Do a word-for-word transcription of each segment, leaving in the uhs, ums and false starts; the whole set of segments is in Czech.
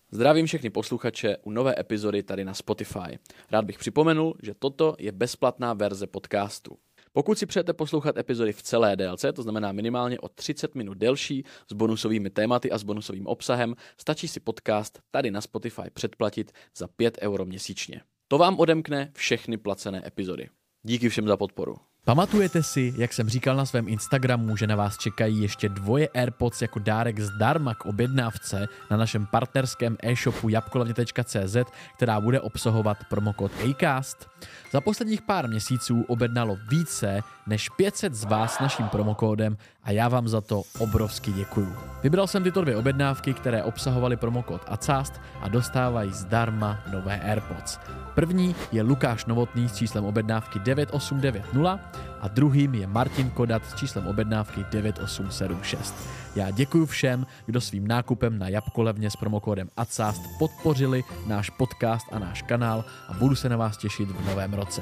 Zdravím všechny posluchače u nové epizody tady na Spotify. Rád bych připomenul, že toto je bezplatná verze podcastu. Pokud si přejete poslouchat epizody v celé délce, to znamená minimálně o třicet minut delší, s bonusovými tématy a s bonusovým obsahem, stačí si podcast tady na Spotify předplatit za pět euro měsíčně. To vám odemkne všechny placené epizody. Díky všem za podporu. Pamatujete si, jak jsem říkal na svém Instagramu, že na vás čekají ještě dvoje AirPods jako dárek zdarma k objednávce na našem partnerském e-shopu jabkolavně tečka cé zet, která bude obsahovat promokód Acast? Za posledních pár měsíců objednalo více než pět set z vás naším promokódem a já vám za to obrovsky děkuju. Vybral jsem tyto dvě objednávky, které obsahovaly promokód Acast a dostávají zdarma nové AirPods. První je Lukáš Novotný s číslem objednávky devět osm devět nula a druhým je Martin Kodat s číslem objednávky devět osm sedm šest. Já děkuji všem, kdo svým nákupem na Jabkolevně s promokódem Acast podpořili náš podcast a náš kanál a budu se na vás těšit v novém roce.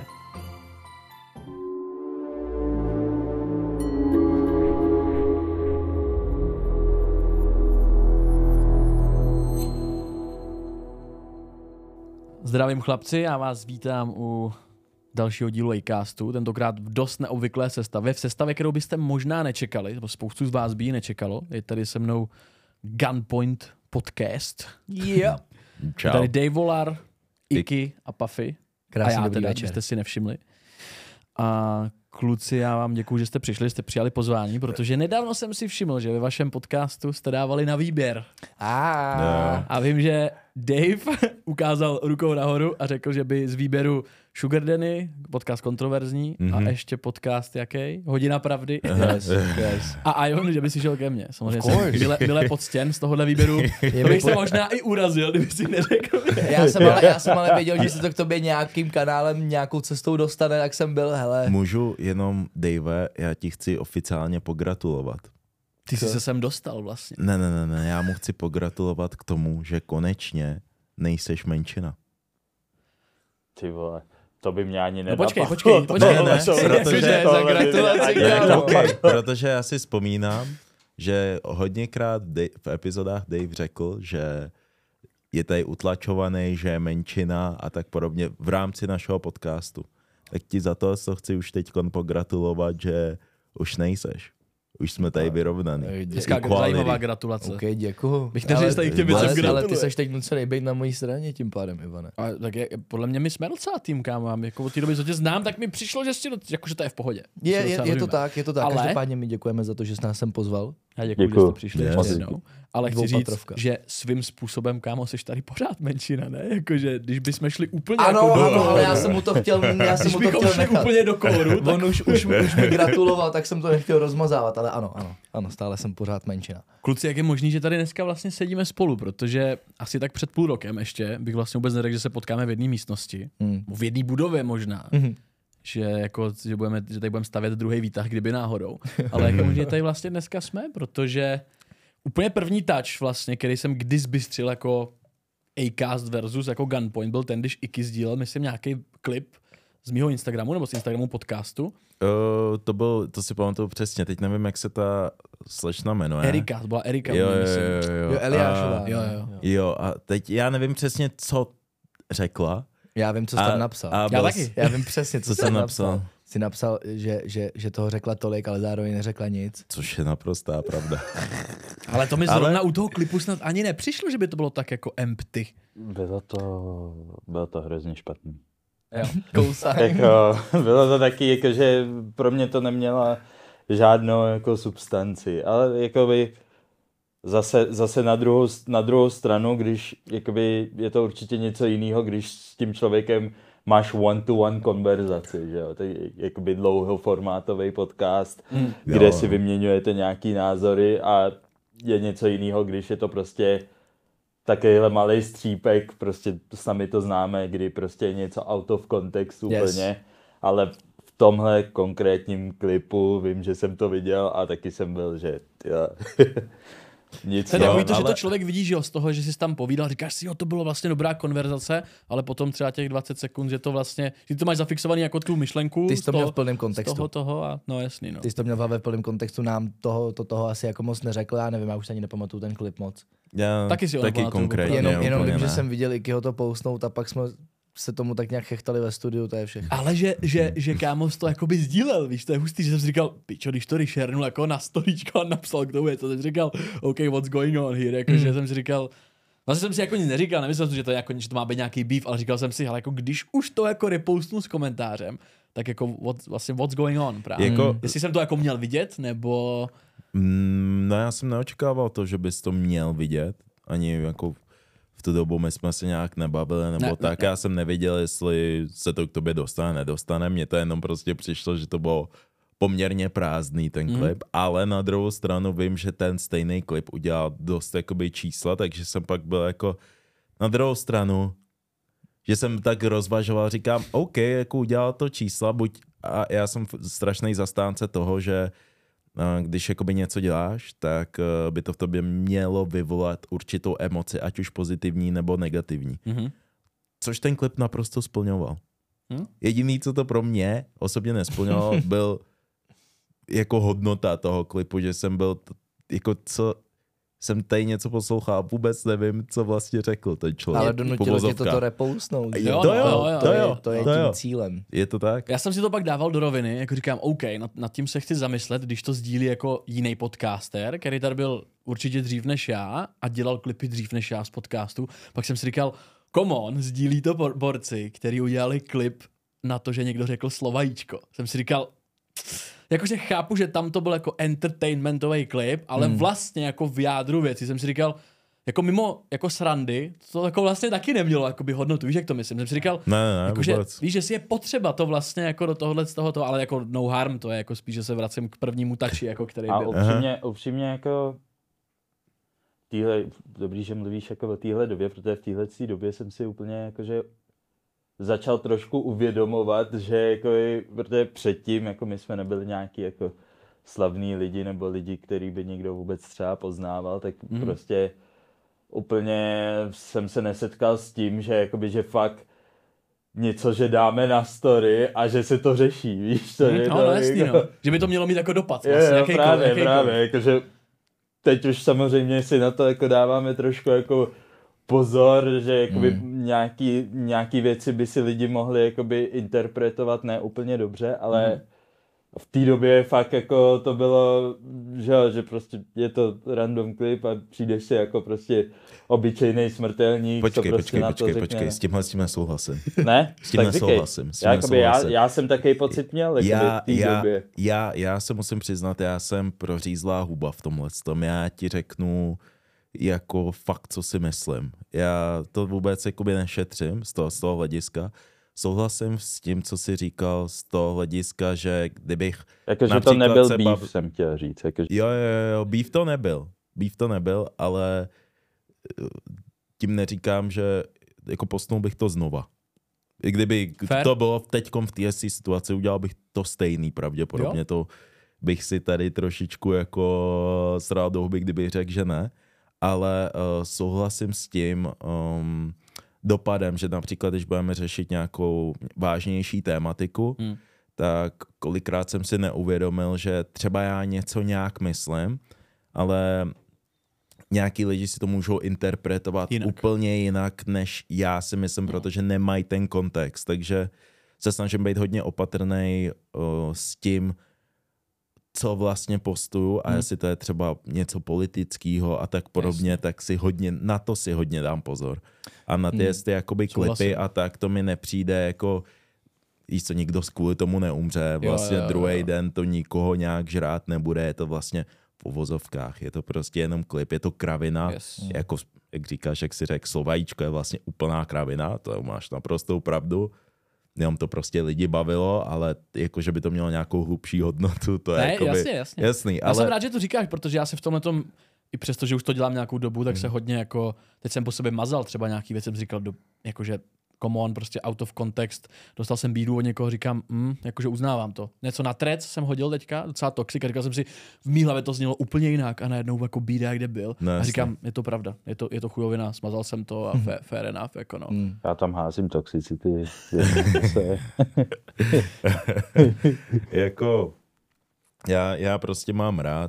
Zdravím chlapci, já vás vítám u dalšího dílu Acastu, tentokrát v dost neobvyklé sestavě, v sestavě, kterou byste možná nečekali, nebo spoustu z vás by ji nečekalo. Je tady se mnou Gunpoint podcast. Yeah. Je tady Dave Volar, Iky a Puffy. Krásný a já dobrý teda, večer. byste si nevšimli. A kluci, já vám děkuju, že jste přišli, jste přijali pozvání, protože nedávno jsem si všiml, že ve vašem podcastu jste dávali na výběr. Ah. A vím, že Dave ukázal rukou nahoru a řekl, že by z výběru Sugar Danny, podcast kontroverzní, mm-hmm. a ještě podcast jaký? Hodina pravdy. Yes, yes. A Ion, že by si šel ke mně. Samozřejmě jsem byle, byle poctěn z tohohle výběru. To bych se možná i urazil, kdyby si neřekl. Já jsem, ale, já jsem ale věděl, že se to k tobě nějakým kanálem, nějakou cestou dostane, tak jsem byl, hele. Můžu jenom, Dave, já ti chci oficiálně pogratulovat. Ty jsi se sem dostal vlastně. Ne, ne, ne, ne, já mu chci pogratulovat k tomu, že konečně nejseš menšina. Ty vole, to by mě ani No nenapadlo. počkej, počkej, počkej. Ne, ne, protože, za gratulaci, kámo. okay, protože já si vzpomínám, že hodněkrát Dave, v epizodách Dave řekl, že je tady utlačovaný, že je menšina a tak podobně v rámci našeho podcastu. Tak ti za to co chci už teď pogratulovat, že už nejseš. Už jsme tady vyrovnaný. Hezká, zajímavá gratulace. OK, děkuju. Bych neřekl, že tady k těm věcem ale, ale gratuluju. ty seš teď nucený být na mojí straně tím pádem, Ivane. A tak je, podle mě my jsme docela tým, kámo. Jako od té doby, co tě znám, tak mi přišlo, že, si, jako, že to je v pohodě. Je, je, je to tak, je to tak. Ale- Každopádně mi děkujeme za to, že jsi nás sem pozval. Já děkuji, Děkuju. že jste přišli Yes. ještě jednou. Ale chci říct, Dvoupatrovka. že svým způsobem, kámo, jsi tady pořád menšina, ne? Jakože, když bychom šli úplně Ano, jako do... ano, ale já jsem mu to chtěl, já jsem Když mu to bychom chtěl šli nechat. úplně do kóru, tak... On už, už, už mi gratuloval, tak jsem to nechtěl rozmazávat, ale ano, ano, ano, stále jsem pořád menšina. Kluci, jak je možný, že tady dneska vlastně sedíme spolu, protože asi tak před půl rokem ještě bych vlastně vůbec neřekl, že se potkáme v jedné místnosti, Hmm. v jedné budově možná. Mhm. Že, jako, že, budeme, že tady budeme stavět druhý výtah, kdyby náhodou. Ale jak je možný, že tady vlastně dneska jsme, protože úplně první touch vlastně, který jsem kdy zbystřil jako Acast versus jako Gunpoint, byl ten, když Iky sdílel, myslím, nějaký klip z mýho Instagramu nebo z Instagramu podcastu. Uh, to byl, to si pamatuju přesně, teď nevím, jak se ta slečna jmenuje. Erika, to byla Erika. Jo, jo, myslím. jo, jo. Jo, Eliášová. A, Jo, jo. jo, a teď já nevím přesně, co řekla. Já vím, co jsi A- tam napsal. a Já byl taky. s- Já vím přesně, co, Co jsi jsem tam napsal? napsal. Jsi napsal, že, že, že toho řekla tolik, ale zároveň neřekla nic. Což je naprostá pravda. Ale to mi Ale- zrovna u toho klipu snad ani nepřišlo, že by to bylo tak jako empty. Bylo to, bylo to hrozně špatný. Jo. Kousák. Jako, bylo to taky, jako, že pro mě to neměla žádnou jako substanci, ale jakoby zase, zase na, druhou, na druhou stranu, když jakoby, je to určitě něco jiného, když s tím člověkem máš one-to-one konverzaci, že jo, to je jakoby dlouhoformátový podcast, Mm. kde Jo. si vyměňujete nějaký názory a je něco jiného, když je to prostě takovýhle malý střípek, prostě sami to známe, kdy prostě je něco out of context úplně, Yes. ale v tomhle konkrétním klipu vím, že jsem to viděl a taky jsem byl, že tyjo, nic. To je takový to, ale- že to člověk vidí, že jo, z toho, že jsi tam povídal, říkáš si, jo, to bylo vlastně dobrá konverzace, ale potom třeba těch dvacet sekund, že to vlastně, že to máš zafixovaný jako tu myšlenku. Ty jsi to z toho, měl v plném z kontextu. toho, toho a no jasný, no. Ty jsi to měl v hlavě v plném kontextu, nám toho, to toho asi jako moc neřekl, já nevím, já už ani nepamatuju ten klip moc. Já Taky si ho taky nepamatuju, konkrétně. Jenom, jenom úplně vím, že ne. jsem viděl Ikyho to postnout a pak jsme se tomu tak nějak chechtali ve studiu, to je všechno. Ale že, že, že kámoš to jakoby sdílel, víš, to je hustý, že jsem si říkal, pičo, když to ryšernul jako na storíčko a napsal k tomu, je to, jsem si říkal, OK, what's going on here, jakože mm. jsem si říkal, vlastně jsem si jako nic neříkal, nemyslel jsem, že to, je jako, že to má být nějaký beef, ale říkal jsem si, ale jako když už to jako repostnu s komentářem, tak jako what, vlastně what's going on právě. Jako- Jestli jsem to jako měl vidět, nebo... Mm, no já jsem neočekával to, že bys to měl vidět, ani jako v tu dobu my jsme se nějak nebavili, nebo Ne, ne, tak ne, já jsem nevěděl, jestli se to k tobě dostane, nedostane, mně to jenom prostě přišlo, že to bylo poměrně prázdný ten Mhm. klip, mm. ale na druhou stranu vím, že ten stejný klip udělal dost jakoby čísla, takže jsem pak byl jako na druhou stranu, že jsem tak rozvažoval, říkám, OK, jako udělal to čísla, buď, a já jsem strašný zastánce toho, že a když jakoby něco děláš, tak uh, by to v tobě mělo vyvolat určitou emoci, ať už pozitivní nebo negativní. Mhm. Což ten klip naprosto splňoval. Hm? Jediný, co to pro mě osobně nesplňoval, byl jako hodnota toho klipu, že jsem byl, t- jako co, jsem tady něco poslouchal, vůbec nevím, co vlastně řekl ten člověk. Ale donutilo tě toto repoustnout. Jo, to to jo, jo, jo, to jo, jo, To je to tím jo. cílem. Je to tak? Já jsem si to pak dával do roviny, jako říkám, OK, nad, nad tím se chci zamyslet, když to sdílí jako jiný podcaster, který tady byl určitě dřív než já a dělal klipy dřív než já z podcastu. Pak jsem si říkal, come on, sdílí to bor- borci, který udělali klip na to, že někdo řekl slovajíčko. Jsem si říkal, jakože chápu, že tam to byl jako entertainmentový klip, ale hmm. vlastně jako v jádru věci jsem si říkal, jako mimo jako srandy, to jako vlastně taky nemělo jakoby hodnotu, víš, jak to myslím. Jsem si říkal, Ne, ne, ne, jakože, vůbec. víš, že si je potřeba to vlastně jako do tohohle z tohoto, ale jako no harm, to je jako spíš, že se vracím k prvnímu tači, jako který A byl. upřímně, upřímně jako týhle, dobrý, že mluvíš jako o téhle době, protože v téhle době jsem si úplně jakože začal trošku uvědomovat, že jako, protože předtím jako my jsme nebyli nějaký jako slavní lidi nebo lidi, který by někdo vůbec třeba poznával, tak Mhm. mm. prostě úplně jsem se nesetkal s tím, že jakoby, že fakt něco, že dáme na story a že se to řeší, víš? To, Hmm, je no, to, no, jasný, jako, no. Že by to mělo mít jako dopad. je, Vlastně, jo, jakýkoliv, právě, jakýkoliv. právě, jakože teď už samozřejmě si na to jako dáváme trošku jako pozor, že jakoby Hmm. nějaký, nějaký věci by si lidi mohli jakoby interpretovat ne úplně dobře, ale Hmm. v té době fakt jako to bylo, že, jo, že prostě je to random klip a přijdeš si jako prostě obyčejný smrtelník, Počkej, co prostě počkej, na to počkej, řekne. počkej, s tímhle s tím nesouhlasím. Ne? S tím Tak říkej. nesouhlasím, s tím Já, jakoby, já, nesouhlasím. já jsem takový pocit měl jakoby, Já, v té já, době. já, já se musím přiznat, já jsem prořízlá huba v tomhle tom. Já ti řeknu jako fakt, co si myslím. Já to vůbec jakoby nešetřím z toho, z toho hlediska. Souhlasím s tím, co jsi říkal z toho hlediska, že kdybych Jakože to například nebyl se beef, bav- jsem chtěl říct. Jakože... Jo, jo, jo, beef to nebyl. Beef to nebyl, ale eh, tím neříkám, že jako postnul bych to znova. I kdyby Fair. to bylo teďkom v té situaci, udělal bych to stejný pravděpodobně. Jo? To bych si tady trošičku jako sral do huby, kdybych řekl, že ne. Ale uh, souhlasím s tím um, dopadem, že například, když budeme řešit nějakou vážnější tématiku, Hmm. tak kolikrát jsem si neuvědomil, že třeba já něco nějak myslím, ale nějaký lidi si to můžou interpretovat Jinak. úplně jinak, než já si myslím, protože nemají ten kontext. Takže se snažím být hodně opatrnej uh, s tím, co vlastně postuju a Hmm. jestli to je třeba něco politického a tak podobně, Jasně. tak si hodně, na to si hodně dám pozor. A na ty, Hmm. jestli jakoby Souhlasím. klipy a tak, to mi nepřijde jako víš co, nikdo kvůli tomu neumře, vlastně jo, jo, druhý jo. den to nikoho nějak žrát nebude, je to vlastně v uvozovkách, je to prostě jenom klip, je to kravina, Yes. jako, jak říkáš, jak si řekl, slovajíčko je vlastně úplná kravina, to máš naprostou pravdu, jenom to prostě lidi bavilo, ale jako, že by to mělo nějakou hlubší hodnotu, to je Ne, jakoby, jasně, jasně. jasný, Já ale jsem rád, že to říkáš, protože já se v tomhle tom, i přesto, že už to dělám nějakou dobu, tak se hodně jako, teď jsem po sobě mazal třeba nějaký věc, jsem říkal, do, jakože come on, prostě out of context. Dostal jsem bídu od někoho, říkám, mm, jakože uznávám to. Něco na trec jsem hodil teďka, docela toxic, a říkal jsem si, v mý hlavě to znělo úplně jinak a najednou jako bída, kde byl. No, a říkám, je to pravda, je to, je to chujovina, smazal jsem to a fair, fair enough, jako no. Hmm. Já tam házím toxicity. Jako, já, já prostě mám rád,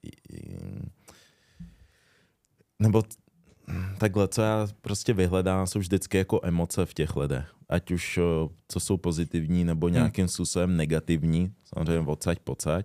nebo takhle, co já prostě vyhledám, jsou vždycky jako emoce v těch lidech. Ať už co jsou pozitivní, nebo nějakým způsobem negativní, samozřejmě odsaď pocať,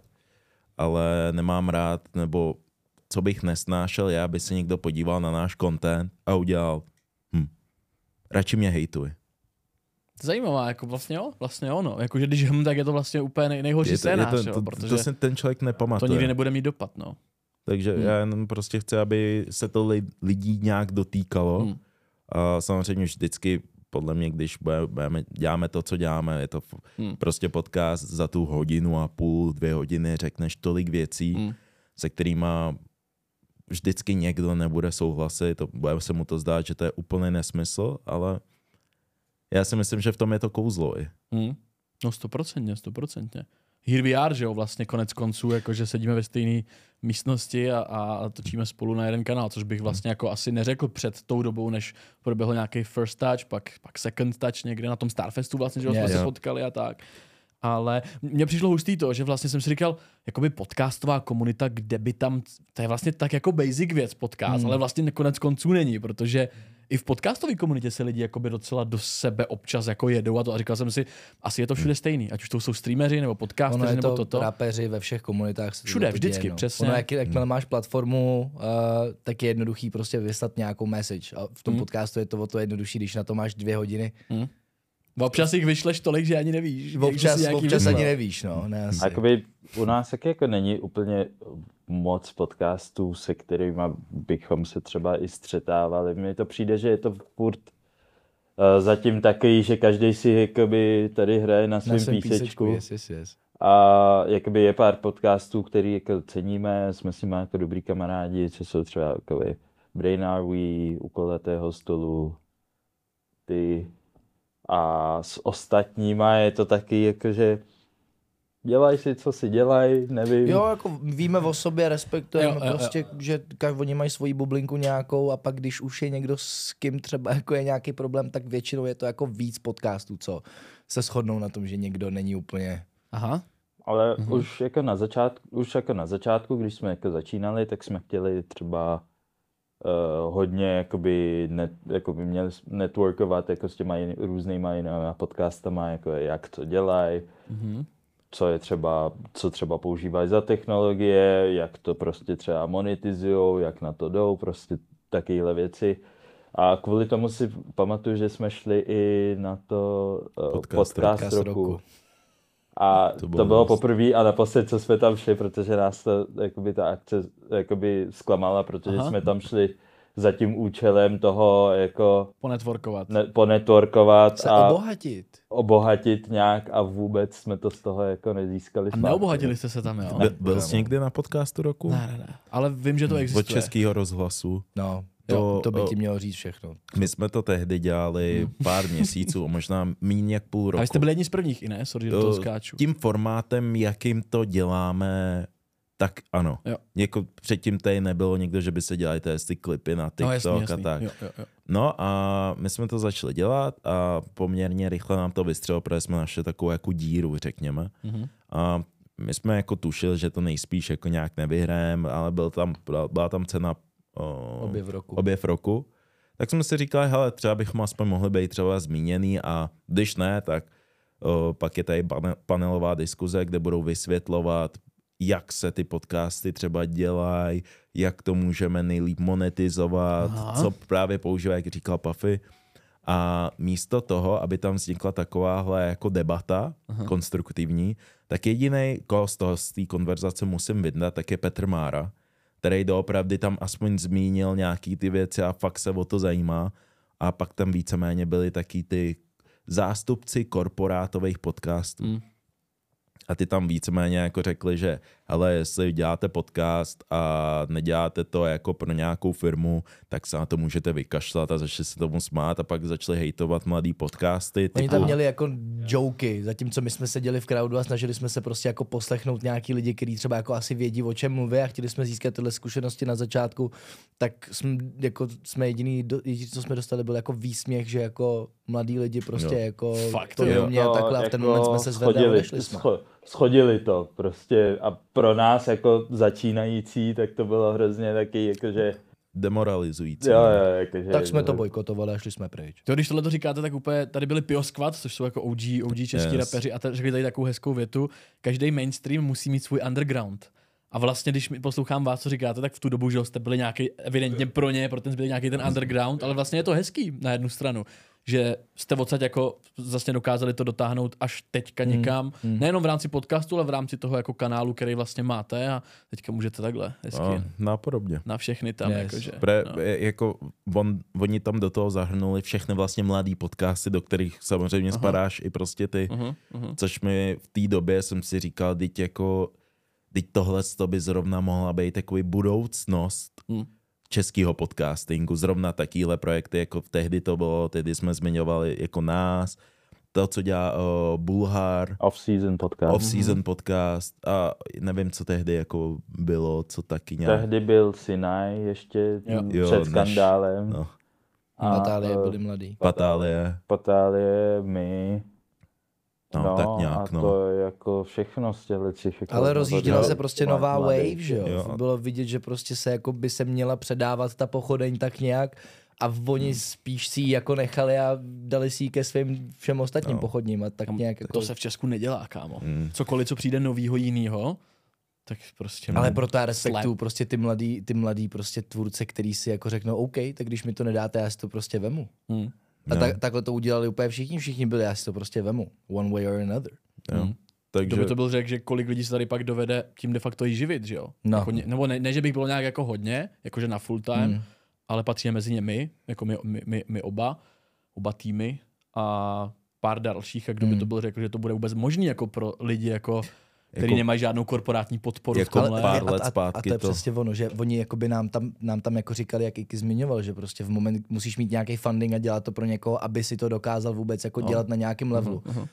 ale nemám rád, nebo co bych nesnášel, já by se někdo podíval na náš content a udělal, hm, radši mě hejtuj. Zajímavá, jako vlastně jo, vlastně jo, no. Jakože když hm, tak je to vlastně úplně nej, nejhorší Je to, je scénář, to, jo, to, protože to si ten člověk to nepamatuje. nikdy nebude mít dopad, no. Takže Hmm. já jenom prostě chci, aby se to li, lidí nějak dotýkalo. Hmm. A samozřejmě vždycky, podle mě, když budeme, děláme to, co děláme, je to Hmm. prostě podcast za tu hodinu a půl, dvě hodiny, řekneš tolik věcí, Hmm. se kterýma vždycky někdo nebude souhlasit, to, bude se mu to zdát, že to je úplný nesmysl, ale já si myslím, že v tom je to kouzlo i. Hmm. No stoprocentně, stoprocentně. Here we are, že jo, vlastně konec konců, jakože sedíme ve stejné místnosti a, a točíme spolu na jeden kanál, což bych vlastně jako asi neřekl před tou dobou, než proběhl nějaký first touch, pak, pak second touch někde na tom Starfestu vlastně, že jo, jsme Yeah. se potkali a tak. Ale mně přišlo hustý to, že vlastně jsem si říkal, jakoby podcastová komunita, kde by tam, to je vlastně tak jako basic věc podcast, Hmm. ale vlastně konec konců není, protože i v podcastové komunitě se lidi jakoby docela do sebe občas jako jedou a to a říkal jsem si, asi je to všude stejný, ať už to jsou streameři nebo Ono podcasteři je nebo to toto. rapeři ve všech komunitách. se Všude, to vždycky, děje, no. přesně. Ono, jak, jakmile máš platformu, uh, tak je jednoduchý prostě vyslat nějakou message. A v tom Hmm. podcastu je to o to jednodušší, když na to máš dvě hodiny. Hmm. Občas jich vyšleš tolik, že ani nevíš. že Občas, jsi nějaký občas vyslal. ani nevíš, no. Ne, asi. A jakoby u nás taky jako není úplně moc podcastů, se kterými bychom se třeba i střetávali. Mně to přijde, že je to furt uh, zatím takový, že každý si jakoby tady hraje na svém Na svém písečku. Yes, yes, yes. A jakoby je pár podcastů, který jako ceníme, jsme s nimi jako dobrý kamarádi, co jsou třeba jakoby Brain Are We, U kulatého stolu, ty. A s ostatníma je to taky jakože dělaj si, co si dělaj, nevím. Jo, jako víme o sobě, respektujeme Jo, jo, jo. prostě, že ka- oni mají svoji bublinku nějakou a pak když už je někdo s kým třeba jako je nějaký problém, tak většinou je to jako víc podcastů, co se shodnou na tom, že někdo není úplně... Aha. Ale mm-hmm. už jako na začátku, už jako na začátku, když jsme jako začínali, tak jsme chtěli třeba uh, hodně jakoby, net, jakoby měli networkovat jako s těma jin, různýma jinýma podcastama, jako jak to dělají, Mhm. co je třeba, co třeba používají za technologie, jak to prostě třeba monetizujou, jak na to jdou, prostě takovéhle věci. A kvůli tomu si pamatuju, že jsme šli i na to uh, Podcast podcast, Podcast roku. roku. A To to bylo bylo, dost. poprvé a naposled, co jsme tam šli, protože nás to, jakoby ta akce jakoby zklamala, protože Aha. jsme tam šli za tím účelem toho jako Ponetworkovat. ne, ponetworkovat Se a obohatit. obohatit nějak a vůbec jsme to z toho jako nezískali. A zpátky. neobohatili jste se tam, jo? Byl, byl jsi někdy na podcastu roku? Ne, ne, ne. Ale vím, že to Od existuje. Českého rozhlasu. No, To- to, to by o- ti mělo říct všechno. My jsme to tehdy dělali pár měsíců, možná méně jak půl roku. A vy jste byli jedni z prvních, i ne? Sorry, že do toho skáču. Tím formátem, jakým to děláme, tak ano. Jo. Jako předtím tady nebylo někdo, že by se dělali ty klipy na TikTok No jasný, jasný. a tak. Jo, jo, jo. No a my jsme to začali dělat a poměrně rychle nám to vystřelilo, protože jsme našli takovou jako díru, řekněme. Mhm. A my jsme jako tušili, že to nejspíš jako nějak nevyhrajeme, ale byl tam, byla tam cena o, Objev roku. objev roku. Tak jsme si říkali, hele, třeba bychom aspoň mohli být třeba zmíněný a když ne, tak o, pak je tady pane- panelová diskuze, kde budou vysvětlovat, jak se ty podcasty třeba dělají, jak to můžeme nejlíp monetizovat, Aha. co právě používá, jak říkal Puffy. A místo toho, aby tam vznikla takováhle jako debata Aha. konstruktivní, tak jediný, koho z toho z té konverzace musím vydat, tak je Petr Mára, který doopravdy tam aspoň zmínil nějaký ty věci a fakt se o to zajímá. A pak tam víceméně byli taky ty zástupci korporátových podcastů. Mm. A A ty tam víceméně jako řekli, že ale jestli děláte podcast a neděláte to jako pro nějakou firmu, tak se na to můžete vykašlat a začali se tomu smát a pak začali hejtovat mladý podcasty. Oni typu... tam měli jako joky, zatímco my jsme seděli v crowdu a snažili jsme se prostě jako poslechnout nějaký lidi, kteří třeba jako asi vědí, o čem mluví a chtěli jsme získat tyhle zkušenosti na začátku, tak jsme, jako jsme jediný, jediný, co jsme dostali, byl jako výsměch, že jako mladí lidi prostě jo. jako Fakt, to jo. neumějí a takhle a v ten jako moment jsme se zvedli a odešli jsme. Scho- schodili to prostě a pro nás jako začínající, tak to bylo hrozně taky jakože... Demoralizující. Jo, jo, jakože... Tak jsme to bojkotovali a šli jsme pryč. To, když tohle to říkáte, tak úplně, tady byli Pio Squad, což jsou jako O G, O G český Yes. rapeři a tady řekli tady takovou hezkou větu, každý mainstream musí mít svůj underground. A vlastně, když mi poslouchám vás, co říkáte, tak v tu dobu, že jste byli nějaký, evidentně pro ně, pro ten zbyl nějaký ten underground, ale vlastně je to hezký na jednu stranu, že jste odsaď jako vlastně dokázali to dotáhnout až teďka někam, mm. nejenom v rámci podcastu, ale v rámci toho jako kanálu, který vlastně máte a teďka můžete takhle hezky No, napodobně. na všechny tam, Yes. jakože. Pre, no. jako on, oni tam do toho zahrnuli všechny vlastně mladý podcasty, do kterých samozřejmě Aha. spadáš i prostě ty, Uh-huh, uh-huh. což mi v té době jsem si říkal, teď jako, teď tohle to by zrovna mohla být takový budoucnost Hmm. českého podcastingu, zrovna takýhle projekty, jako tehdy to bylo, tehdy jsme zmiňovali jako nás, to, co dělá uh, Bulhar, Off-season podcast. off-season podcast a nevím, co tehdy jako bylo, co taky nějak... Tehdy byl Sinai ještě Jo. Jo, před než- skandálem. No, A, Natálie eh, byli mladí. Patálie. Patálie, my. No, tak nějak, a no. to je jako všechno z těchto těch... jako Ale rozjížděla no, se prostě mladých. nová wave, že jo? Jo. Bylo vidět, že prostě se jako by se měla předávat ta pochodeň tak nějak a oni Hmm. spíš si ji jako nechali a dali si ji ke svým všem ostatním No. pochodním a tak nějak jako... To se v Česku nedělá, kámo. Mm. Cokoliv, co přijde novýho jinýho, tak prostě... Ale no, proto já respektuju slap. prostě ty mladý, ty mladý prostě tvůrce, který si jako řeknou OK, tak když mi to nedáte, já si to prostě vemu. Hmm. A No. tak, takhle to udělali úplně všichni, všichni byli, já si to prostě vemu. One way or another. Jo. Hmm. Takže Kdo by to byl řekl, že kolik lidí se tady pak dovede tím de facto i živit, že jo? No. Jako, ně- nebo ne, ne, že bych byl nějak jako hodně, jakože na full time, Mm. ale patříme mezi ně my, jako my, my, my, my oba, oba týmy a pár dalších, a kdo by Mm. to byl řekl, že to bude vůbec možný jako pro lidi, jako, který Jako- nemají žádnou korporátní podporu jako v tomhle. pár a, let a, a, zpátky to je to- přesně ono, že oni jakoby nám tam, nám tam jako říkali, jak Iky zmiňoval, že prostě v moment musíš mít nějaký funding a dělat to pro někoho, aby si to dokázal vůbec jako No. dělat na nějakém levelu. Uh-huh.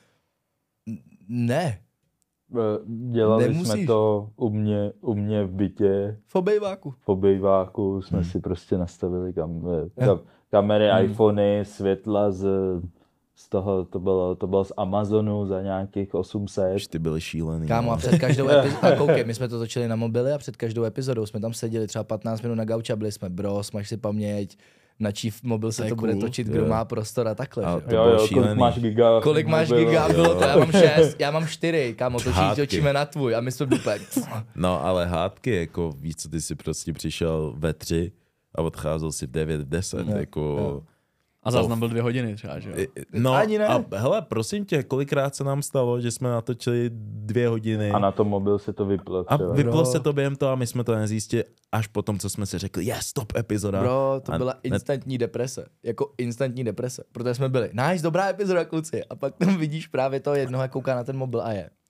Ne, Eh, Dělali Nemusíš. jsme to u mě, u mě v bytě, v obejváku. v obejváku jsme Hmm. si prostě nastavili kam, kam, kamery, Hmm. iPhony, světla z, z toho, to bylo, to bylo z Amazonu za nějakých osm set. Už ty byli šílený. Kámo, no. a před každou epizodou, a koukej, my jsme to točili na mobily a před každou epizodou jsme tam seděli třeba patnáct minut na gauči a byli jsme bros, máš si paměť, na čí mobil se To je to bude cool. točit, kdo Jo. má prostor a takhle. A že? to Jo, bylo jo, kolik šílený. máš giga? Kolik máš mobilu? giga? Bylo to, já mám šest, já mám čtyři, kámo, točíš, Hádky. točíme na tvůj a my jsme úplně... No, ale hádky, jako víš, co ty si prostě přišel ve tři a odcházel si v devět, v deset, Jo, jako... jo. A záznam byl dvě hodiny třeba, že jo? I- No Ani ne. a hele, prosím tě, kolikrát se nám stalo, že jsme natočili dvě hodiny A na tom mobil se to vyplo a třeba. vyplo Bro. se to během toho a my jsme to nezjistili až potom, co jsme si řekli, je, stop epizoda. Bro, to A byla ne- instantní deprese. Jako instantní deprese. Protože jsme byli, nice, dobrá epizoda, kluci. A pak tam vidíš právě toho jednoho, jak kouká na ten mobil a je.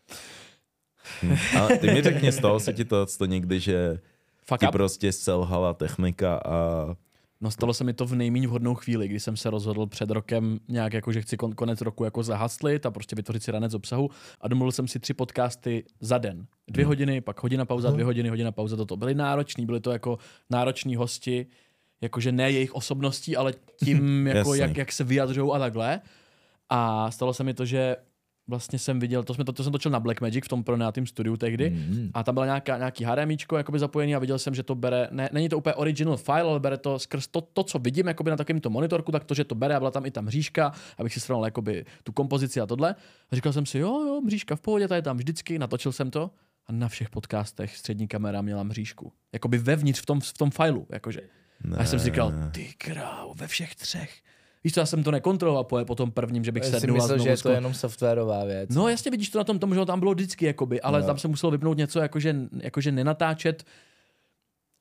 Hm. Ale ty mi řekni, stalo se ti to, to někdy, že Fuck ti up. prostě selhala technika a No stalo se mi to v nejméně vhodnou chvíli, kdy jsem se rozhodl před rokem nějak jako, že chci kon- konec roku jako zahaslit a prostě vytvořit si ranec obsahu a domluvil jsem si tři podcasty za den. Dvě Hmm. hodiny, pak hodina pauza, dvě hodiny, hodina pauza, toto. Byly nároční, byly to jako nároční hosti, jakože ne jejich osobností, ale tím, jako Jasný. jak, jak se vyjadřují a takhle. A stalo se mi to, že vlastně jsem viděl, to, jsme to, to jsem točil na Blackmagic v tom pronátým studiu tehdy Mm. a tam byla nějaká, nějaký HDMIčko jakoby zapojený a viděl jsem, že to bere, ne, není to úplně original file, ale bere to skrz to, to co vidím jakoby na takovémto monitorku, tak to, že to bere a byla tam i ta mřížka, abych si srovnal jakoby tu kompozici a tohle. A říkal jsem si, jo, jo, mřížka v pohodě, ta je tam vždycky, natočil jsem to a na všech podcastech střední kamera měla mřížku. Jakoby vevnitř v tom, v tom fileu, jakože. A já jsem si říkal, ty král, ve všech třech. Víš co, já jsem to nekontroloval po, po tom prvním, že bych Já si sednul a myslel, znovu že je to zko- jenom softwarová věc. No jasně, vidíš to na tom, tom že ho tam bylo vždycky, jakoby, ale No. tam se muselo vypnout něco, jakože, jakože nenatáčet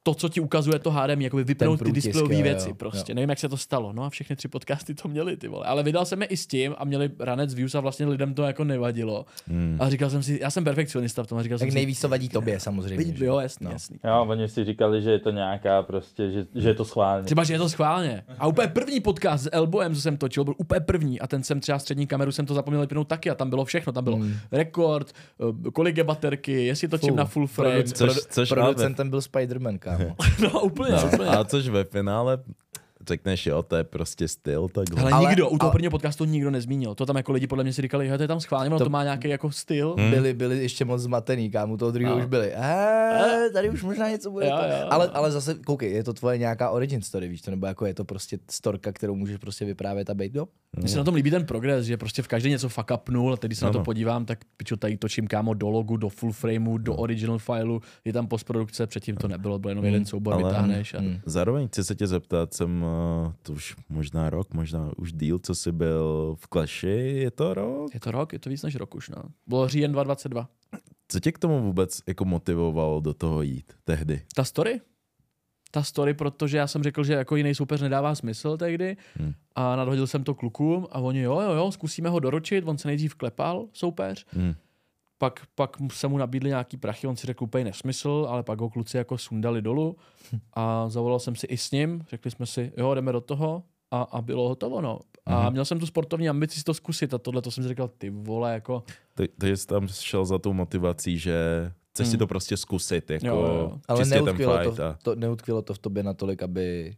to, co ti ukazuje to H D M I, jakoby vypnout ty průtisk, displejové jo, věci jo, prostě. jo. Nevím, jak se to stalo. No a všechny tři podcasty to měli, ty vole. Ale vydal jsem je i s tím a měli ranec views a vlastně lidem to jako nevadilo. Hmm. A říkal jsem si, já jsem perfekcionista v tom, a říkal Tak jsem nejvíc si, to vadí tobě samozřejmě. že? jo, jasný, No. jasný. Jo, oni si říkali, že je to nějaká prostě, že, že je to schválně. Třeba, že je to schválně. A úplně první podcast s Elboem, co jsem točil, byl úplně první a ten jsem třeba střední kameru jsem to zapomněl vypnout taky a tam bylo všechno. Tam bylo Hmm. rekord, eh, kolik je baterky, jestli točím Full. na full frame. Produc- Což- produ- což producentem byl Spider-Man, kámo. No úplně, No, úplně. a což ve finále řekneš, jo, to je prostě styl, takhle. Ale, Ale- nikdo, u toho ale- prvního podcastu nikdo nezmínil. To tam jako lidi podle mě si říkali, že to je tam schválně, ono to, To- to má nějaký jako styl. Hmm. Byli, byli ještě moc zmatený, kámo, toho druhého No. už byli. Eee, tady už možná něco bude. Jo, to. jo. Ale, ale zase, koukej, je to tvoje nějaká origin story, víš to, nebo jako je to prostě storka, kterou můžeš prostě vyprávět a bejt do? Mně se na tom líbí ten progres, že prostě v každé něco fuck upnul a teď, když se na to Ano. podívám, tak pičo, tady točím kámo do logu, do full frameu, do No. original fileu, je tam postprodukce, předtím to nebylo, byl jenom jeden soubor, ale- vytáhneš. A... Hmm. Zároveň chci se tě zeptat, jsem uh, to už možná rok, možná už díl, co jsi byl v Clashi, je to rok? Je to rok, je to víc než rok už, no. Bylo říjen dva tisíce dvacet dva. Co tě k tomu vůbec jako motivovalo do toho jít tehdy? Ta story? Ta story, protože já jsem řekl, že jako jiný soupeř nedává smysl tehdy Hmm. a nadhodil jsem to klukům a oni jo, jo, jo, zkusíme ho doručit, on se nejdřív klepal, soupeř, Hmm. pak, pak se mu nabídli nějaký prachy, on si řekl úplně nesmysl, ale pak ho kluci jako sundali dolů a zavolal jsem si i s ním, řekli jsme si, jo, jdeme do toho a, a bylo hotovo, no. A Mhm. měl jsem tu sportovní ambici si to zkusit a tohle to jsem si říkal, ty vole, jako, Ty, ty jsi tam šel za tou motivací, že chceš si Hmm. to prostě zkusit, jako Jo, jo, jo. Ale čistě ten neutkvělo fight. to, A... to, neutkvělo to v tobě natolik, aby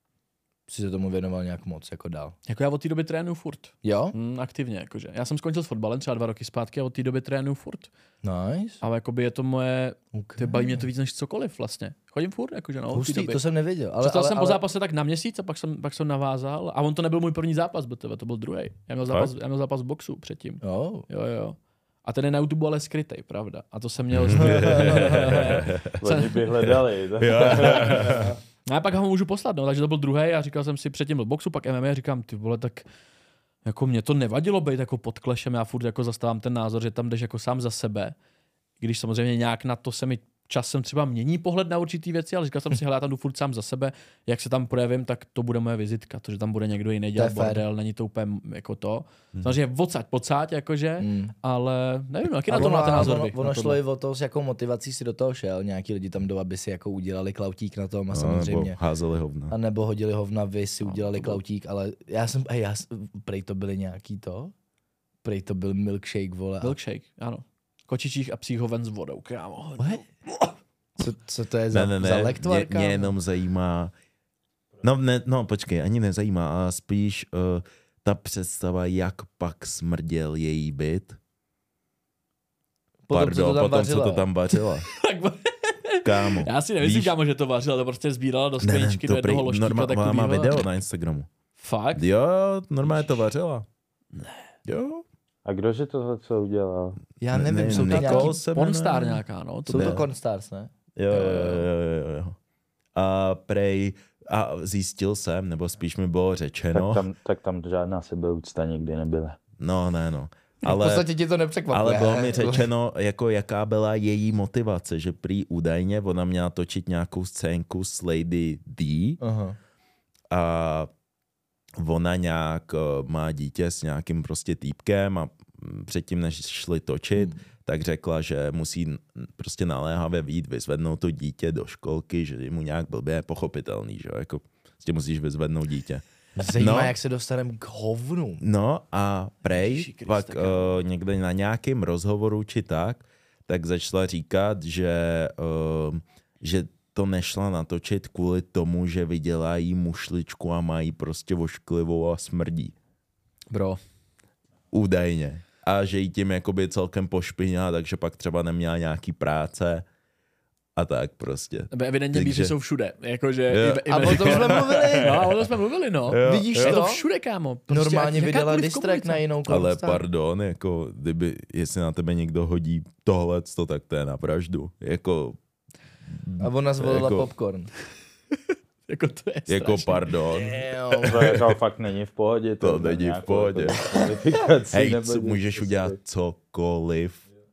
si se tomu věnoval nějak moc, jako dál. jako já od té doby trénuju furt, Jo? mm, aktivně, jakože. Já jsem skončil s fotbalem třeba dva roky zpátky a od té doby trénuju furt. Nice. Ale jakoby je to moje, Okay. ty baví mě to víc než cokoliv vlastně. Chodím furt, jakože no, od té Hustý, doby. to jsem nevěděl. Ale, Přestal ale, jsem po ale, zápase tak na měsíc a pak jsem, pak jsem navázal a on to nebyl můj první zápas, B T V, to byl druhý. Já měl zápas, já měl zápas v boxu předtím. Jo. Jo, jo. A ten je na YouTube ale skrytej, pravda. A to jsem měl... Oni by hledali. No a pak ho můžu poslat, no, takže to byl druhý a říkal jsem si předtím byl boxu, pak M M A a říkám, ty vole, tak jako mě to nevadilo být jako pod Clashem, já furt jako zastávám ten názor, že tam jdeš jako sám za sebe, když samozřejmě nějak na to se mi časem třeba mění pohled na určitý věci, ale říkal jsem si, hele, já tam jdu furt sám za sebe, jak se tam projevím, tak to bude moje vizitka, to, že tam bude někdo jiný dělat To je fér. bordel, není to úplně jako to. Samozřejmě odsaď, pocať, jakože, Mm. ale nevím, jaký A na to ono, máte názor ono, vy? ono na šlo tohle? i o to, s jakou motivací si do toho šel. Nějaký lidi tam jdou, aby si jako udělali klautík na tom a No, samozřejmě. nebo házeli hovna. A nebo hodili hovna, vy si No, udělali to bylo- klautík, ale já jsem, hej, já, s- prej to byly nějaký to? Prej to byl milkshake, vole. a- Milkshake, ano. Kočičích a psích hoven s vodou, kámo. Co, co to je za, Ne, ne, za ne, lektvar, mě, mě jenom zajímá, no, ne, no počkej, ani nezajímá, a spíš uh, ta představa, jak pak smrděl její byt. Potom, Pardon, co to tam potom, vařila. co to tam vařila. Tak- Kámo. Já si nemyslím, Víš- kámo, že to vařila, to prostě sbírala do Ne, ne, skleničky, do to prý, jednoho ložtíka, normál, tak ona má ubývala. video na Instagramu. Fakt? Jo, normálně to vařila. Ne. Jo. A kdože tohle co udělal? Já Ne, nevím, ne, jsou to Nicole nějaký, se jmenuje. Pornstar nějaká, no. To jsou to bylo. Cornstars, ne? Jo, jo, jo, jo, jo. A prej, a zjistil jsem, nebo spíš mi bylo řečeno, Tak tam, tak tam žádná sebeúcta nikdy nebyla. no ne no, V ale, podstatě ti to nepřekvapuje. ale bylo mi řečeno, jako jaká byla její motivace, že prý údajně ona měla točit nějakou scénku s Lady D Aha. a ona nějak uh, má dítě s nějakým prostě týpkem a mm, předtím, než šli točit, Hmm. tak řekla, že musí n- prostě naléhavě vyjít, vyzvednout to dítě do školky, že je mu nějak blbě pochopitelný, že jo, jako prostě musíš vyzvednout dítě. Zajímá, No. jak se dostaneme k hovnu. No a prej, Ježíši Kriste, pak kámo. uh, někde na nějakém rozhovoru či tak, tak začala říkat, že, uh, že to nešla natočit kvůli tomu, že vydělají mušličku a mají prostě vošklivou a smrdí. Bro. Údajně. A že jí tím jakoby celkem pošpinila, takže pak třeba neměla nějaký práce a tak prostě. Evidentně Takže- bífy jsou všude. Jakože Jo. i, i A o tom jsme mluvili. No, o tom jsme mluvili, no. Jo, Vidíš Je to to? všude, kámo. Prostě Normálně jak- vydala jakákoliv distrack komunita. na jinou Ale Cornstar. pardon, jako kdyby, jestli na tebe někdo hodí tohleto, tak to je na vraždu. Jako, A ona zvolila Jako- popcorn. Jako to je jako strašný. pardon. To jako fakt není v pohodě. To má není v nějakou pohodě. jako kvalifikaci Hej, nebo co, něco můžeš prostě. udělat cokoliv.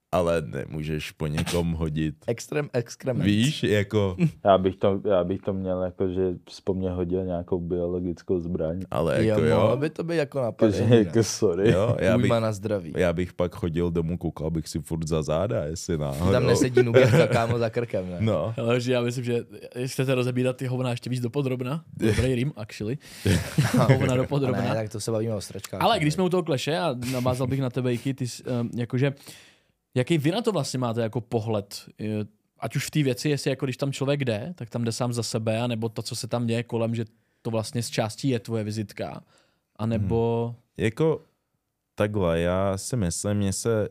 ale nemůžeš po někom hodit. Extrem, exkrement. Víš, jako... Já bych to, já bych to měl jako, že po mně hodil nějakou biologickou zbraň. Ale Jo, jako mohlo jo, by to být jako Jakože, napadení. jako sorry. jo já, Můj bych, má na zdraví. já bych pak chodil domů, koukal bych si furt za záda, jestli náhodou. Tam nesedí nubětka, kámo, za krkem, ne? No, Ale že já myslím, že jestli chcete rozebírat ty hovna ještě víc dopodrobna, dobrý rým, actually, hovna A dopodrobna. ne, tak to se bavíme o stračkách. Ale když jsme u toho kleše a navázal bych na tebe, Iky, ty, jsi, um, jakože, jaký vy na to vlastně máte jako pohled? Je, ať už v té věci, jestli jako když tam člověk jde, tak tam jde sám za sebe, anebo to, co se tam děje kolem, že to vlastně z částí je tvoje vizitka, anebo... jako takhle, já si myslím, mně se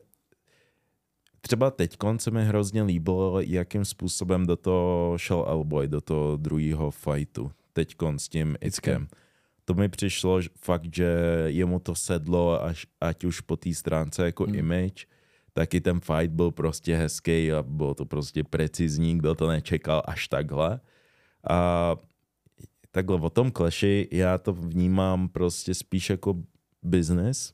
třeba teďkon se mi hrozně líbilo, jakým způsobem do toho šel Elboy, do toho druhého fightu. Teďkon s tím Ickem. To mi přišlo že fakt, že jemu to sedlo, až, ať už po té stránce jako hmm. image, taky ten fight byl prostě hezký a bylo to prostě precizní, kdo to nečekal až takhle. A takhle o tom Clashi já to vnímám prostě spíš jako business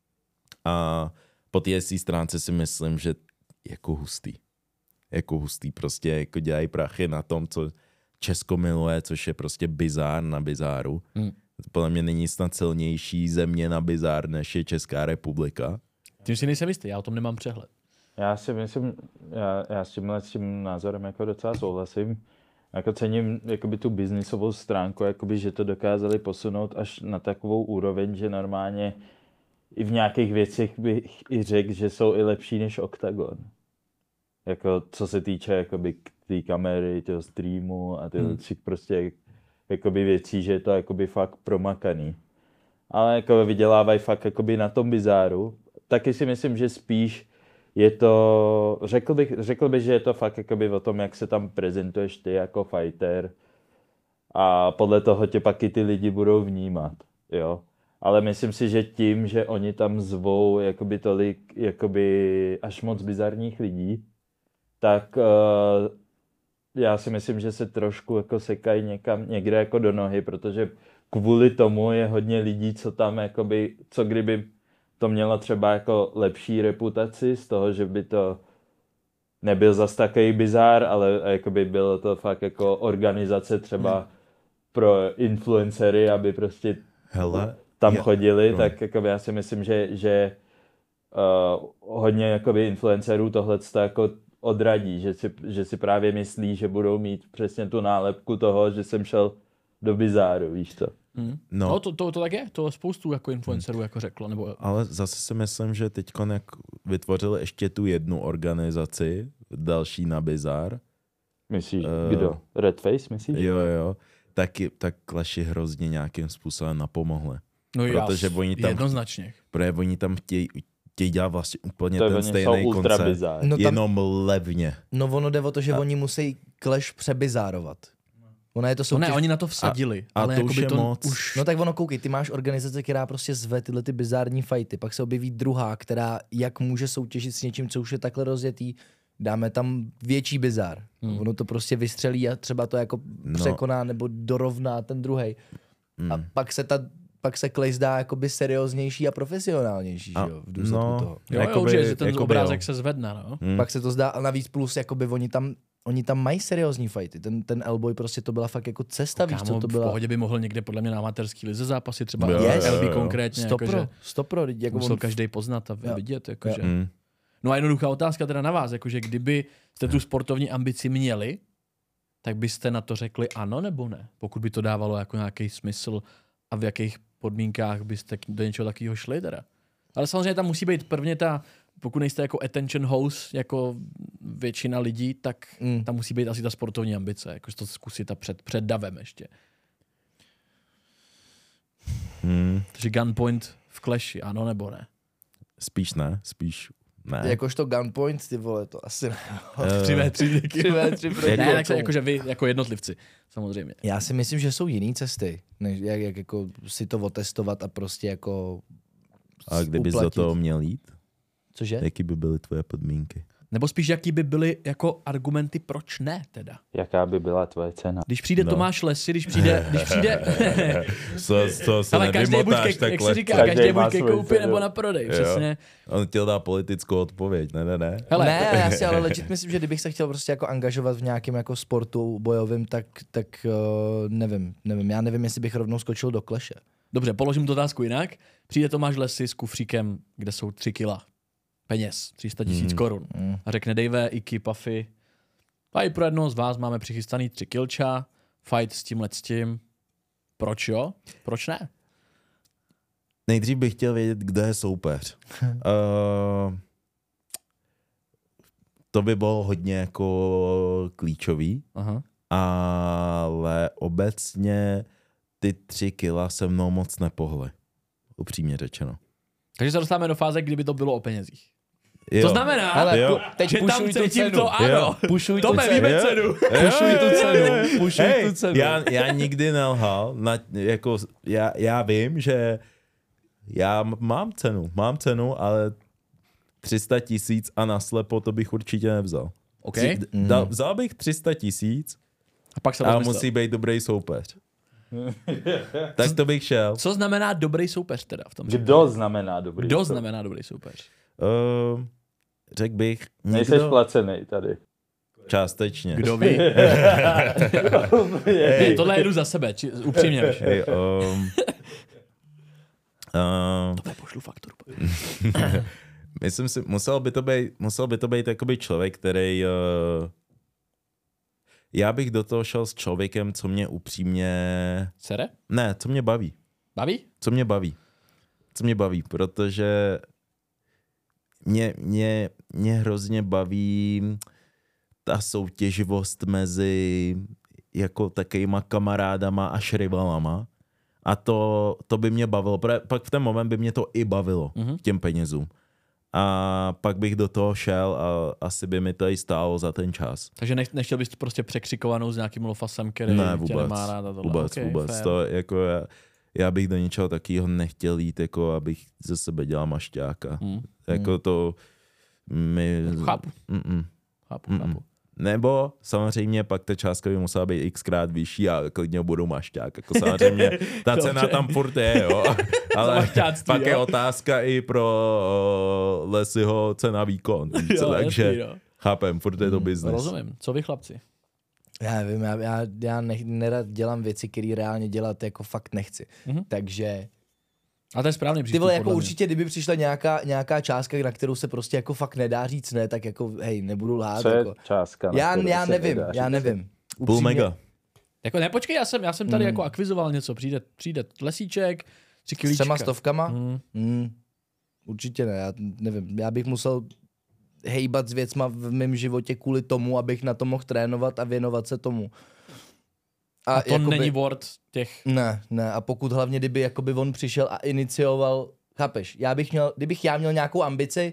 a po té stránce si myslím, že jako hustý. Jako hustý prostě jako dělají prachy na tom, co Česko miluje, což je prostě bizár na bizáru. Hmm. Podle mě není snad silnější země na bizár, než je Česká republika. Tím si nejsem jistý, já o tom nemám přehled. Já si myslím, já, já s tímhle s tím názorem jako docela souhlasím. Jako cením jakoby tu biznisovou stránku, jakoby, že to dokázali posunout až na takovou úroveň, že normálně i v nějakých věcech bych i řekl, že jsou i lepší než Octagon. Jako co se týče jakoby té kamery, toho streamu a těch hmm. prostě jakoby věcí, že je to jakoby fakt promakaný. Ale jako vydělávají fakt jakoby na tom bizáru. Taky si myslím, že spíš je to, řekl bych, řekl bych, že je to fakt jakoby o tom, jak se tam prezentuješ ty jako fighter a podle toho tě pak i ty lidi budou vnímat, jo. Ale myslím si, že tím, že oni tam zvou jakoby tolik jakoby až moc bizarních lidí, tak uh, já si myslím, že se trošku jako sekají někam, někde jako do nohy, protože kvůli tomu je hodně lidí, co tam jakoby, co kdyby to mělo třeba jako lepší reputaci z toho, že by to nebyl zas takový bizár, ale jakoby bylo to fakt jako organizace třeba hmm. pro influencery, aby prostě Hele, tam já, chodili, no. tak jakoby já si myslím, že, že uh, hodně jakoby influencerů tohleto jako odradí, že si, že si právě myslí, že budou mít přesně tu nálepku toho, že jsem šel do bizáru, víš to. Hmm. No, no to, to, to tak je, to spoustu jako influencerů hmm. jako řeklo. Nebo... Ale zase si myslím, že teď vytvořili ještě tu jednu organizaci, další na bizár. Myslíš, uh, kdo? Redface, myslíš? Jo, jo. Taky, tak Clashi hrozně nějakým způsobem napomohli. No protože jas, oni tam, jednoznačně. Protože oni tam chtějí, chtějí dělat vlastně úplně to ten stejný koncept, no tam, jenom levně. No ono jde o to, že a... oni musí Clash přebizárovat. Ona je to soutěž... No ne, oni na to vsadili. A, ale a to už je to moc. Už... No tak ono, koukej, ty máš organizaci, která prostě zve tyhle ty bizární fighty, pak se objeví druhá, která jak může soutěžit s něčím, co už je takhle rozjetý, dáme tam větší bizár. Hmm. Ono to prostě vystřelí a třeba to jako no. překoná nebo dorovná ten druhej. Hmm. A pak se ta pak se Clash dá jakoby serióznější a profesionálnější, a, že jo, v důsledku no, toho. Jo, jakoby, jo, že ten jakoby, obrázek jo. se zvedne, no. Hmm. Pak se to zdá, a navíc plus, jakoby oni tam Oni tam mají seriózní fighty. Ten, ten Elboy prostě to byla fakt jako cesta, víš, co to byla. V pohodě by mohl někde podle mě na amatérský lize zápasy, třeba yes. L B konkrétně. Stopro, jako, stopro. Jako musel on... každý poznat a jo. vidět. Jakože. Mm. No a jednoduchá otázka teda na vás, jakože kdyby jste tu sportovní ambici měli, tak byste na to řekli ano nebo ne? Pokud by to dávalo jako nějaký smysl a v jakých podmínkách byste do něčeho takového šli teda. Ale samozřejmě tam musí být prvně ta, pokud nejste jako attention host, jako většina lidí, tak mm. tam musí být asi ta sportovní ambice, jakože to zkusit a před, před davem ještě. Hmm. Takže gunpoint v Clashi, ano nebo ne? Spíš ne, spíš ne. Jakož to gunpoint, ty vole, to asi ne. tři ve tři díky. tři ve tři proti ne, tak jakože vy, jako jednotlivci, samozřejmě. Já si myslím, že jsou jiný cesty, než jak, jak jako si to otestovat a prostě jako a kdybys do toho měl jít? Cože? Jaký by byly tvoje podmínky? Nebo spíš, jaký by byly jako argumenty, proč ne teda? Jaká by byla tvoje cena? Když přijde No. no. Tomáš Lesy, když přijde, když přijde... Co, co se Ale každý buď, nevymotáš ke, tak jak se lehce. říká, Každý každý má buď ke svoji koupi cenu. nebo na prodej, Jo. přesně. On chtěl dát politickou odpověď, ne, ne, ne. Hele, Ne, já si ale legit myslím, že kdybych se chtěl prostě jako angažovat v nějakém jako sportu bojovým, tak, tak uh, nevím, nevím. Já nevím, jestli bych rovnou skočil do kleše. dobře, položím tu otázku jinak. Přijde Tomáš Lesy s kufříkem, kde jsou tři kila peněz, tři sta tisíc Mm. korun. Mm. A řekne, Dave, Iky, Puffy, a i pro jednoho z vás máme přichystaný tři kilča, fight s tímhle s tím. Proč jo? Proč ne? Nejdřív bych chtěl vědět, kdo je soupeř. uh, to by bylo hodně jako klíčový, Aha. ale obecně ty tři kila se mnou moc nepohly. Upřímně řečeno. Takže se dostáváme do fáze, kdyby to bylo o penězích. Jo. To znamená, Ale Jo. pu- teď že tam pušuj tu cítím cenu. to ano. Jo. Pušuj tu Tome, cenu. víme Jo. cenu. Pušuj tu cenu. Pušuj Hej, tu cenu. já, já nikdy nelhal. Na, jako, já, já vím, že já m- mám cenu. Mám cenu, ale tři sta tisíc a naslepo to bych určitě nevzal. OK. Tři- Dal, vzal bych tři sta tisíc A pak se a rozmyslel. musí být dobrý soupeř. Tak to bych šel. Co znamená dobrý soupeř teda v tom? Kdo znamená dobrý? Kdo znamená dobrý soupeř? Uh, řekl bych Nejseš někdo placený tady. částečně. Kdo ví? Ne, tohle jedu za sebe, či, upřímně. Hey, um, uh, To pošlu fakturu. myslím si, musel by to být, musel by to být jakoby člověk, který... Uh, já bych do toho šel s člověkem, co mě upřímně... Sere? Ne, co mě baví. Baví? Co mě baví. Co mě baví, protože mě, mě, mě hrozně baví ta soutěživost mezi jako takýma kamarádama až rivalama. A to, to by mě bavilo. Protože pak v ten moment by mě to i bavilo Mhm. k těm penězům. A pak bych do toho šel a asi by mi to i stálo za ten čas. Takže nech, nechtěl bys prostě překřikovanou s nějakým lofasem, který Ne, tě vůbec. nemá rád a tohle. Vůbec, okay, vůbec. fair. To jako já, já bych do něčeho takového nechtěl jít, jako abych ze sebe dělal mašťáka. Hmm. Jako to mi... Chápu. Mm-mm. Chápu, Mm-mm. chápu. Nebo samozřejmě pak ta částka by musela být xkrát vyšší a klidně budu mašťák. Jako samozřejmě ta cena Dobře. tam furt je, jo. Ale mašťáctví, pak jo. je otázka i pro uh, Lesyho cena výkon. Jo, Takže jasný, no. chápem, furt je to business. Rozumím. Co vy chlapci? Já nevím, já, já, já ne, nerad dělám věci, které reálně dělat jako fakt nechci. Mhm. Takže A to je správný ty přístup. vole, jako podle mě. určitě, kdyby přišla nějaká, nějaká částka, na kterou se prostě jako fakt nedá říct ne, tak jako hej, nebudu lhát. Co je Jako. částka? na Já, kterou já se nevím, nedá já říct? nevím. Půl Upřímně. mega. Jako ne, počkej, já jsem, já jsem tady Mm. jako akvizoval něco. Přijde, přijde lesíček, tři S kilíčka. třema stovkama? Hmm. Hmm. Určitě ne, já nevím. Já bych musel hejbat s věcma v mém životě kvůli tomu, abych na to mohl trénovat a věnovat se tomu. A to jakoby- není word těch... Ne, ne. A pokud hlavně, kdyby jakoby on přišel a inicioval, chápeš, já bych měl, kdybych já měl nějakou ambici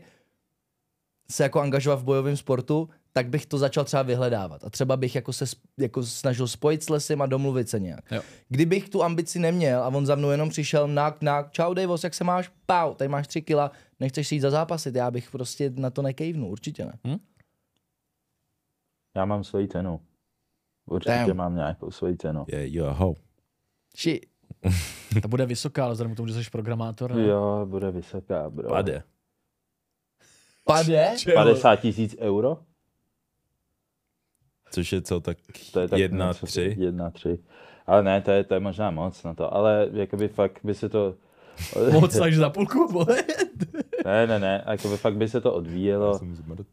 se jako angažovat v bojovém sportu, tak bych to začal třeba vyhledávat. A třeba bych jako se sp- jako snažil spojit s Lesem a domluvit se nějak. Jo. Kdybych tu ambici neměl a on za mnou jenom přišel, nak, nak, čau Davos, jak se máš? Pau, tady máš tři kila, nechceš si jít zazápasit, já bych prostě na to nekejvnul, určitě ne. Já mám svoji cenu. Určitě Damn. mám nějakou svoji cenu. Je, jo, ho. Shit. Ta bude vysoká, ale vzhledem k tomu, že jsi programátor. Ne? Jo, bude vysoká, bro. Pade. Pade? padesát tisíc euro? Což je co, tak, To je tak jedna, něco- tři. Jedna, tři. Ale ne, to je, to je možná moc na to. Ale jakoby fakt by se to... Moc až za půlku, vole. Ne, ne, ne. Jakoby fakt by se to Já odvíjelo. jsem zmrt.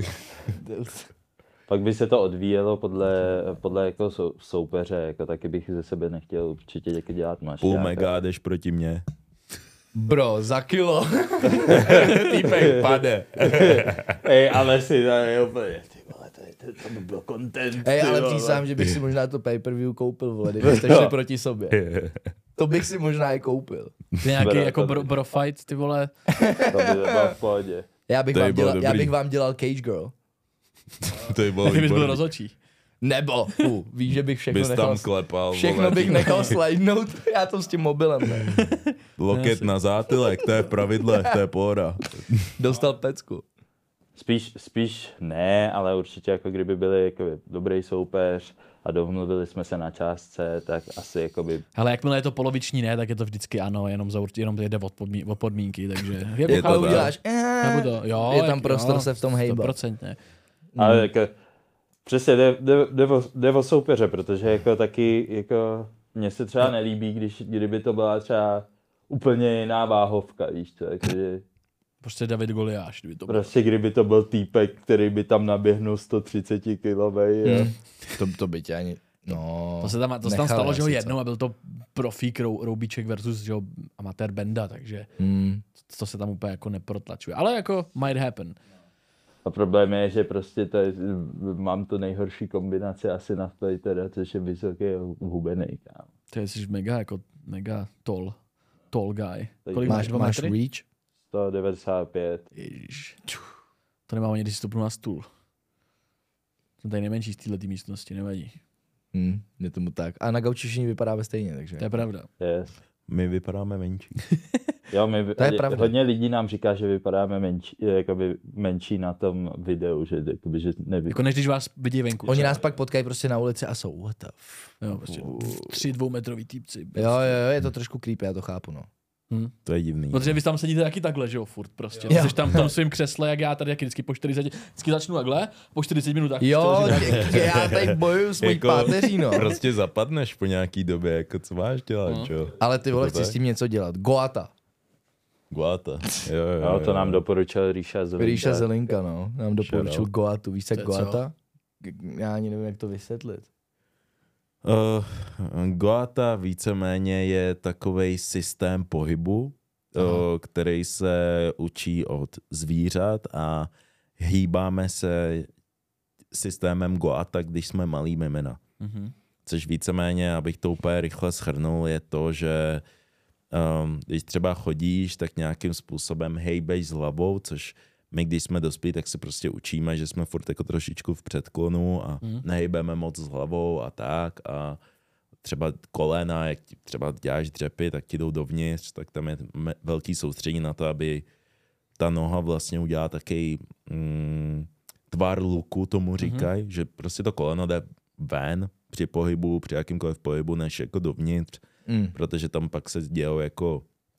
Pak by se to odvíjelo podle, podle jako sou, soupeře. Jako taky bych ze sebe nechtěl určitě jako dělat mašťáka. Půl mega jdeš proti mně. Bro, za kilo. Týpek pade. Ej, ale si to je úplně... Ty vole, to, je, to, to by byl content. Hej, ty ale vole. přísám, že bych si možná to pay-per-view koupil, vole, kdybyste šli proti sobě. To bych si možná i koupil. Ty nějaký Bro, jako to- bro, bro fight, ty vole. To by bylo v pohodě. Já bych, To by vám bylo dělal, já dobrý. bych vám dělal Cage Girl. To je bylo Ty bys byl výborný. rozhodčí. Nebo, uh, víš, že bych všechno Bys nechal, tam klepal. všechno vole, bych tím- nechal slidenout, já to s tím mobilem, ne. Loket na zátylek, to je v pravidlech, to je pohoda. Dostal pecku. Spíš, spíš ne, ale určitě jako kdyby byli jako dobrý soupeř a domluvili jsme se na částce, tak asi jakoby... Ale jakmile je to poloviční ne, tak je to vždycky ano, jenom, za, jenom jde o, podmí, o podmínky, takže... Je to Ale tak. uděláš, Chápu to, jo, je tam jak- prostor jo, se v tom hejbat. sto procent ne. Ale jako, přesně jde, jde, jde, o, jde o soupeře, protože jako taky jako mně se třeba nelíbí, když, kdyby to byla třeba úplně jiná váhovka, víš co, jakože Prostě David Goliáš, kdyby to bylo. prostě kdyby to byl týpek, který by tam naběhnul sto třicet kilovej. Hmm. To, to by tě ani... No, To se tam, to se tam nechal stalo, že jo, asi, jednou a byl to profík Rou, Roubíček versus, že jo, amatér Benda, takže co? Hmm. to se tam úplně jako neprotlačuje. Ale jako might happen. A problém je, že prostě to je, mám tu nejhorší kombinaci asi na play teda, což je vysoký a hubený, kámo. To je jsi mega jako, mega tall, tall guy. Tak Kolik Máš, máš, dva máš metry? reach? sto devadesát pět. Ježiš. To nemám ani, když si stopnu na stůl. Jsem tady nejmenší z této místnosti, nevadí. Hmm, je tomu tak. A na gauči všichni vypadáme stejně, takže... To je pravda. Yes. My vypadáme menší. Jo, my, To je pravda. hodně lidí nám říká, že vypadáme menší, jakoby menší na tom videu, že, jakoby, že nevy... Jako než když vás vidí venku. Oni třeba. nás pak potkají prostě na ulici a jsou what the f... Jo, prostě tři dvoumetrový týpci. Jo, jo, jo, je to trošku creepy, já to chápu, no. Hm. To je divný. Protože vy tam sedíte taky takhle, že jo, furt prostě. Jo. Jsi tam v tom svém křesle, jak já tady taky vždycky po čtyřiceti, vždycky začnu takhle, po čtyřiceti minutách. Jo, čtyřiceti- dě- já tady bojuju s mojí Jako- páteří, no. Prostě zapadneš po nějaký době, jako co máš dělat, No. čo? Ale ty vole, Je to chci tak? s tím něco dělat. Goata. Guata. Jo, jo, Jo, to nám doporučil Ríša Zelinka. Ríša Zelinka, no. Nám doporučil Shout out. Goatu. Víš, To jak je Goata? Já ani nevím, jak to vysvětlit. Uh, Goata víceméně je takovej systém pohybu, uh, který se učí od zvířat a hýbáme se systémem Goata, když jsme malý mimina. Mhm. Což víceméně, abych to úplně rychle shrnul, je to, že um, když třeba chodíš, tak nějakým způsobem hejbeš s hlavou, což my, když jsme dospělí, tak se prostě učíme, že jsme furt jako trošičku v předklonu a Mhm. nehejbeme moc s hlavou a tak a třeba kolena, jak ti třeba děláš dřepy, tak ti jdou dovnitř, tak tam je me- velký soustředí na to, aby ta noha vlastně udělala takový mm, tvar luku, tomu říkají, že prostě to koleno jde ven při pohybu, při jakýmkoliv pohybu, než jako dovnitř, Mm. protože tam pak se dějou jako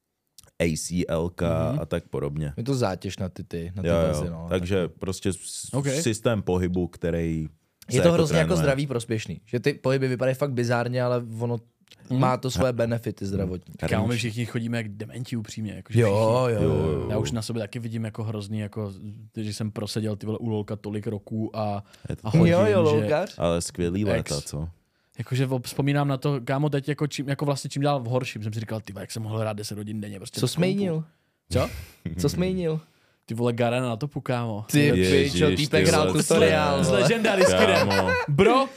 A C L K Mhm. a tak podobně. Je to zátěž na ty ty, na ty Jo, vazy, jo. no. Takže prostě s- Okay. systém pohybu, který Je se to hrozně jako trénuje. zdraví prospěšný. Že ty pohyby vypadají fakt bizárně, ale ono Mhm. má to svoje benefity zdravotní. Kámo, my všichni chodíme jak dementi upřímně. Jako, že Jo, všichni. jo, jo. jo. Já už na sobě taky vidím jako hrozný, jako, že jsem proseděl ty vole u lolka tolik roků a, Je to a tak. hodin, Jo, jo, že, loukař. Ale skvělý Ex. léta, co? jakože vzpomínám na to, kámo, teď jako, čím, jako vlastně čím dál v horším, jsem si říkal, ty vole, jak jsem mohl hrát deset hodin denně. Prostě Co v jsi kompu. mejnil? Co? Co jsi mejnil? Ty vole, Garena na topu, kámo. Ty Ježiš, pičo, týpek ty hrál vole, tutoriál. Z vole. legendary skinem. Kámo, Bro,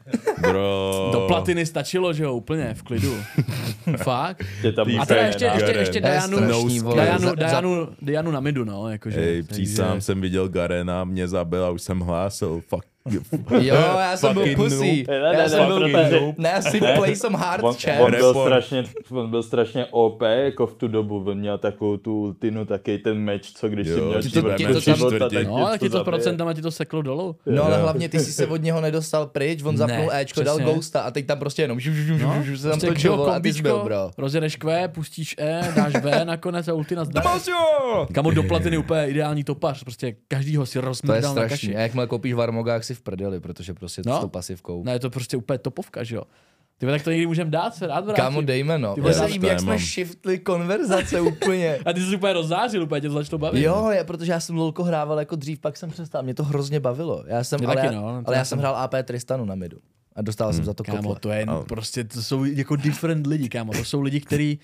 bro. do platiny stačilo, že jo, úplně v klidu. Fakt. Tě tam Ty A teda úplně ještě, na- ještě, Garen. ještě To je Dianu, strašný, no vole. Dianu, Za- za- Dianu, Dianu na midu, no, jakože. Hej, takže- přísám, jsem viděl Garena, mě zabil a už jsem hlásil. Fuck. Jo, já jsem byl Fucking pussy. Ne, ne, Já jsem ne, byl protože- Ne, asi play some hard On, chat. on, byl Report. strašně, on byl strašně O P jako v tu dobu, on měl takovou tu ultinu, taky ten meč, co když Jo, si měl ti to- čtvrt ti to tam- života, tak tě No, ale ti to zabije. procentama ti to seklo dolů. No ale hlavně ty jsi se od něho nedostal pryč, on zapnul Ne, Ečko, dal přesně. Ghosta a teď tam prostě jenom žu, žu, žu, No, žu, žu, se tam prostě točil, kdo, vole, a ty jsi byl, kombíčko, bro. rozjedeš Q, pustíš E, dáš V nakonec a ulti nazdar. Kamo do platiny úplně ideální topař, prostě každýho si To je rozmrdal na strašný. kaši. A jakmile koupíš Varmogák si v prdeli, protože prostě No. s tou pasivkou. Ne, je to prostě úplně topovka, že jo. Ty vole, tak to někdy můžeme dát, se rád vrátím. Kámo, dejme no. Ty Mně vole, se dáš líbí, jak téma. jsme shiftli konverzace úplně. A ty jsi úplně rozzářil, úplně tě to začalo bavit. Jo, je, protože já jsem lolko hrával jako dřív, pak jsem přestal. Mě to hrozně bavilo. Já jsem, Mě ale, taky, já, no, to ale já já jsem jsem- hrál A P Tristanu na midu. A dostal jsem za to Kámo, kotle. to je Ale- prostě, to jsou jako different lidi, kámo. To jsou lidi, kteří...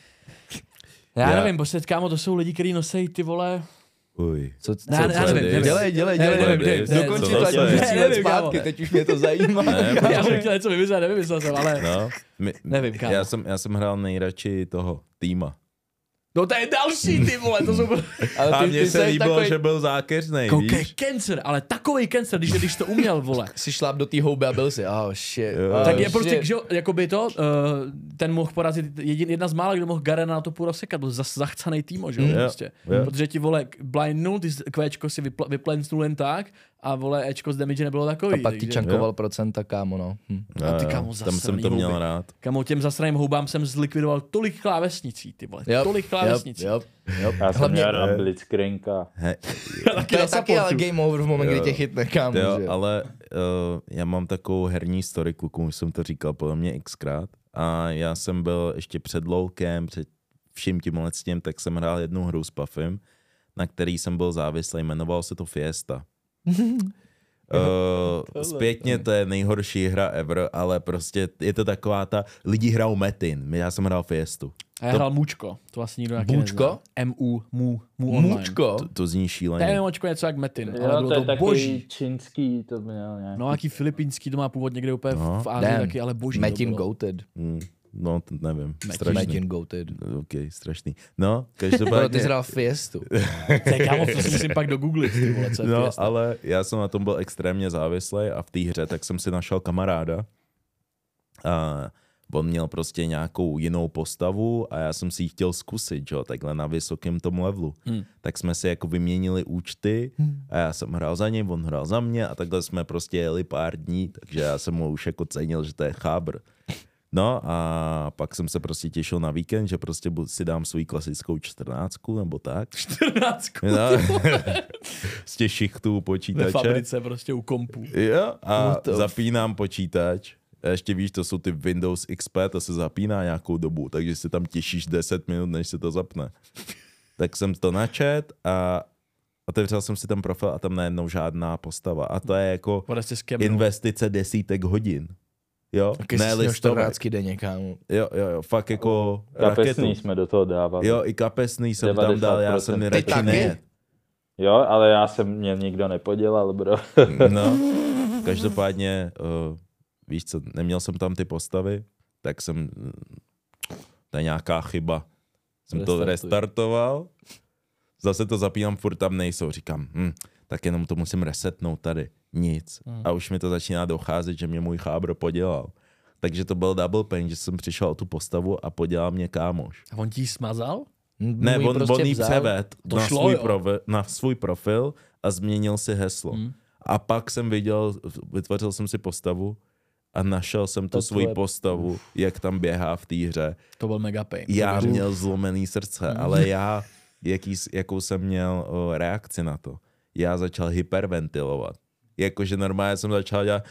Já, Já- nevím, prostě, kámo, to jsou lidi, kteří nosí ty vole... Uj. Co, co, Ne, co, ne, co, já nevím, Dej. nevím. Dělej, dělej, Ne, dělej. nevím, Dej. dej, dej, Dokončí co to, to ať je? můžeš Nevím, jít kámo. zpátky, teď už mě to zajímá. Ne, Já jsem chtěl něco vymyslet, nevymyslel jsem, ale... No, my, Nevím, kámo. já jsem, já jsem hrál nejradši toho týma. No to je další, ty vole, to jsou... Ale A ty, mně ty se jsi líbilo, takový, že byl zákeřnej, Koukej, víš? cancer, ale takovej cancer, když, když to uměl, vole. si šláp do té houby a byl si, oh shit. Jo. Oh, Tak je shit. prostě, že jo, jakoby to, uh, ten mohl porazit, jedin, jedna z mála, kdo mohl Garena na to půl rozsekat, byl zas, zachcanej týmo, že jo, Jo, prostě. jo. Protože ti, vole, blindnul, ty kvéčko si vypl, vyplencnul jen tak a, vole, Ečko z damage nebylo takový. A pak ti takže- čankoval procenta, kámo, no. Hm. A ty, Jo, kámo, tam zasraný jsem to měl houby. rád. Kamo, těm zasraným houbám jsem zlikvidoval tolik klávesnicí, ty vole, Yep, tolik klávesnicí. Yep, yep, yep. Já jsem Hlavně- měl rád Blitzcranka. He, Taky To na je taky ale supportu. game over v moment, kdy tě chytne, kámo, jo, že jo. ale uh, já mám takovou herní story, klukům, už jsem to říkal podle mě xkrát. A já jsem byl ještě před LOLkem, před vším tím tím, tak jsem hrál jednu hru s Puffym, na který jsem byl závislý, jmenoval se to Fiesta. Uh, zpětně to je nejhorší hra ever, ale prostě je to taková ta, lidi hrajou Metin, já jsem hrál Fiestu. A já To- hrál Mučko, to vlastně nikdo taky Mučko? nezná. M U, Mu, Mu online. Mučko? To, to zní To je šíleně. Mučko něco jak Metin, ale Jo, bylo to je to takový boží. čínský, to měl nějaký. No jaký filipínský, to má původ někde úplně No. v Ázii Damn. taky, ale boží to Metin bylo. goated. Hmm, no, to nevím, Metin. strašný. Metin goated. OK, strašný. No, Bro, každopádně... ty jsi hrál Fiestu. To je, kámo, to si musím pak dogooglit, ty vole, co je No, Fiesta. ale já jsem na tom byl extrémně závislý a v té hře tak jsem si našel kamaráda. A on měl prostě nějakou jinou postavu a já jsem si ji chtěl zkusit, jo, takhle na vysokém tom levelu. Hmm. Tak jsme si jako vyměnili účty a já jsem hrál za něj, on hrál za mě a takhle jsme prostě jeli pár dní, takže já jsem ho už jako cenil, že to je chábr. No a pak jsem se prostě těšil na víkend, že prostě bu- si dám svou klasickou čtrnáctku nebo tak. čtrnáctku, No, z těch šichtů ve počítače. fabrice prostě u kompu. Jo, a What the f- zapínám počítač. A ještě víš, to jsou ty Windows X P, to se zapíná nějakou dobu, takže si tam těšíš deset minut, než se to zapne. Tak jsem to načet a otevřel jsem si ten profil a tam najednou žádná postava. A to je jako Bude si s kemnou. investice desítek hodin. Jo, Taky ne jsi měl listovek. čtrnáctky denně, kámo. Jo, jo, jo, fakt jako raketu. Kapesný jsme do toho dávali. Jo, i kapesný jsem tam dal, já jsem devadesát procent. radši taky? nejet. Jo, ale já jsem mě nikdo nepodělal, bro. No, každopádně, uh, víš co, neměl jsem tam ty postavy, tak jsem, to je nějaká chyba. Jsem to Restartuj. restartoval, zase to zapínám, furt tam nejsou. Říkám, hm, tak jenom to musím resetnout tady. Nic. Hmm. A už mi to začíná docházet, že mě můj chábr podělal. Takže to byl double pain, že jsem přišel o tu postavu a podělal mě kámoš. A on ti ji smazal? Ne, Můj on, prostě on jí vzal. převed To na, šlo, svůj jo. profi, na svůj profil a změnil si heslo. Hmm. A pak jsem viděl, vytvořil jsem si postavu a našel jsem tu To svoji tvoje- postavu, jak tam běhá v té hře. To byl mega pain. Já To byl- měl zlomený srdce, ale já, jaký, jakou jsem měl o, reakci na to, já začal hyperventilovat. Jakože normálně jsem začal dělat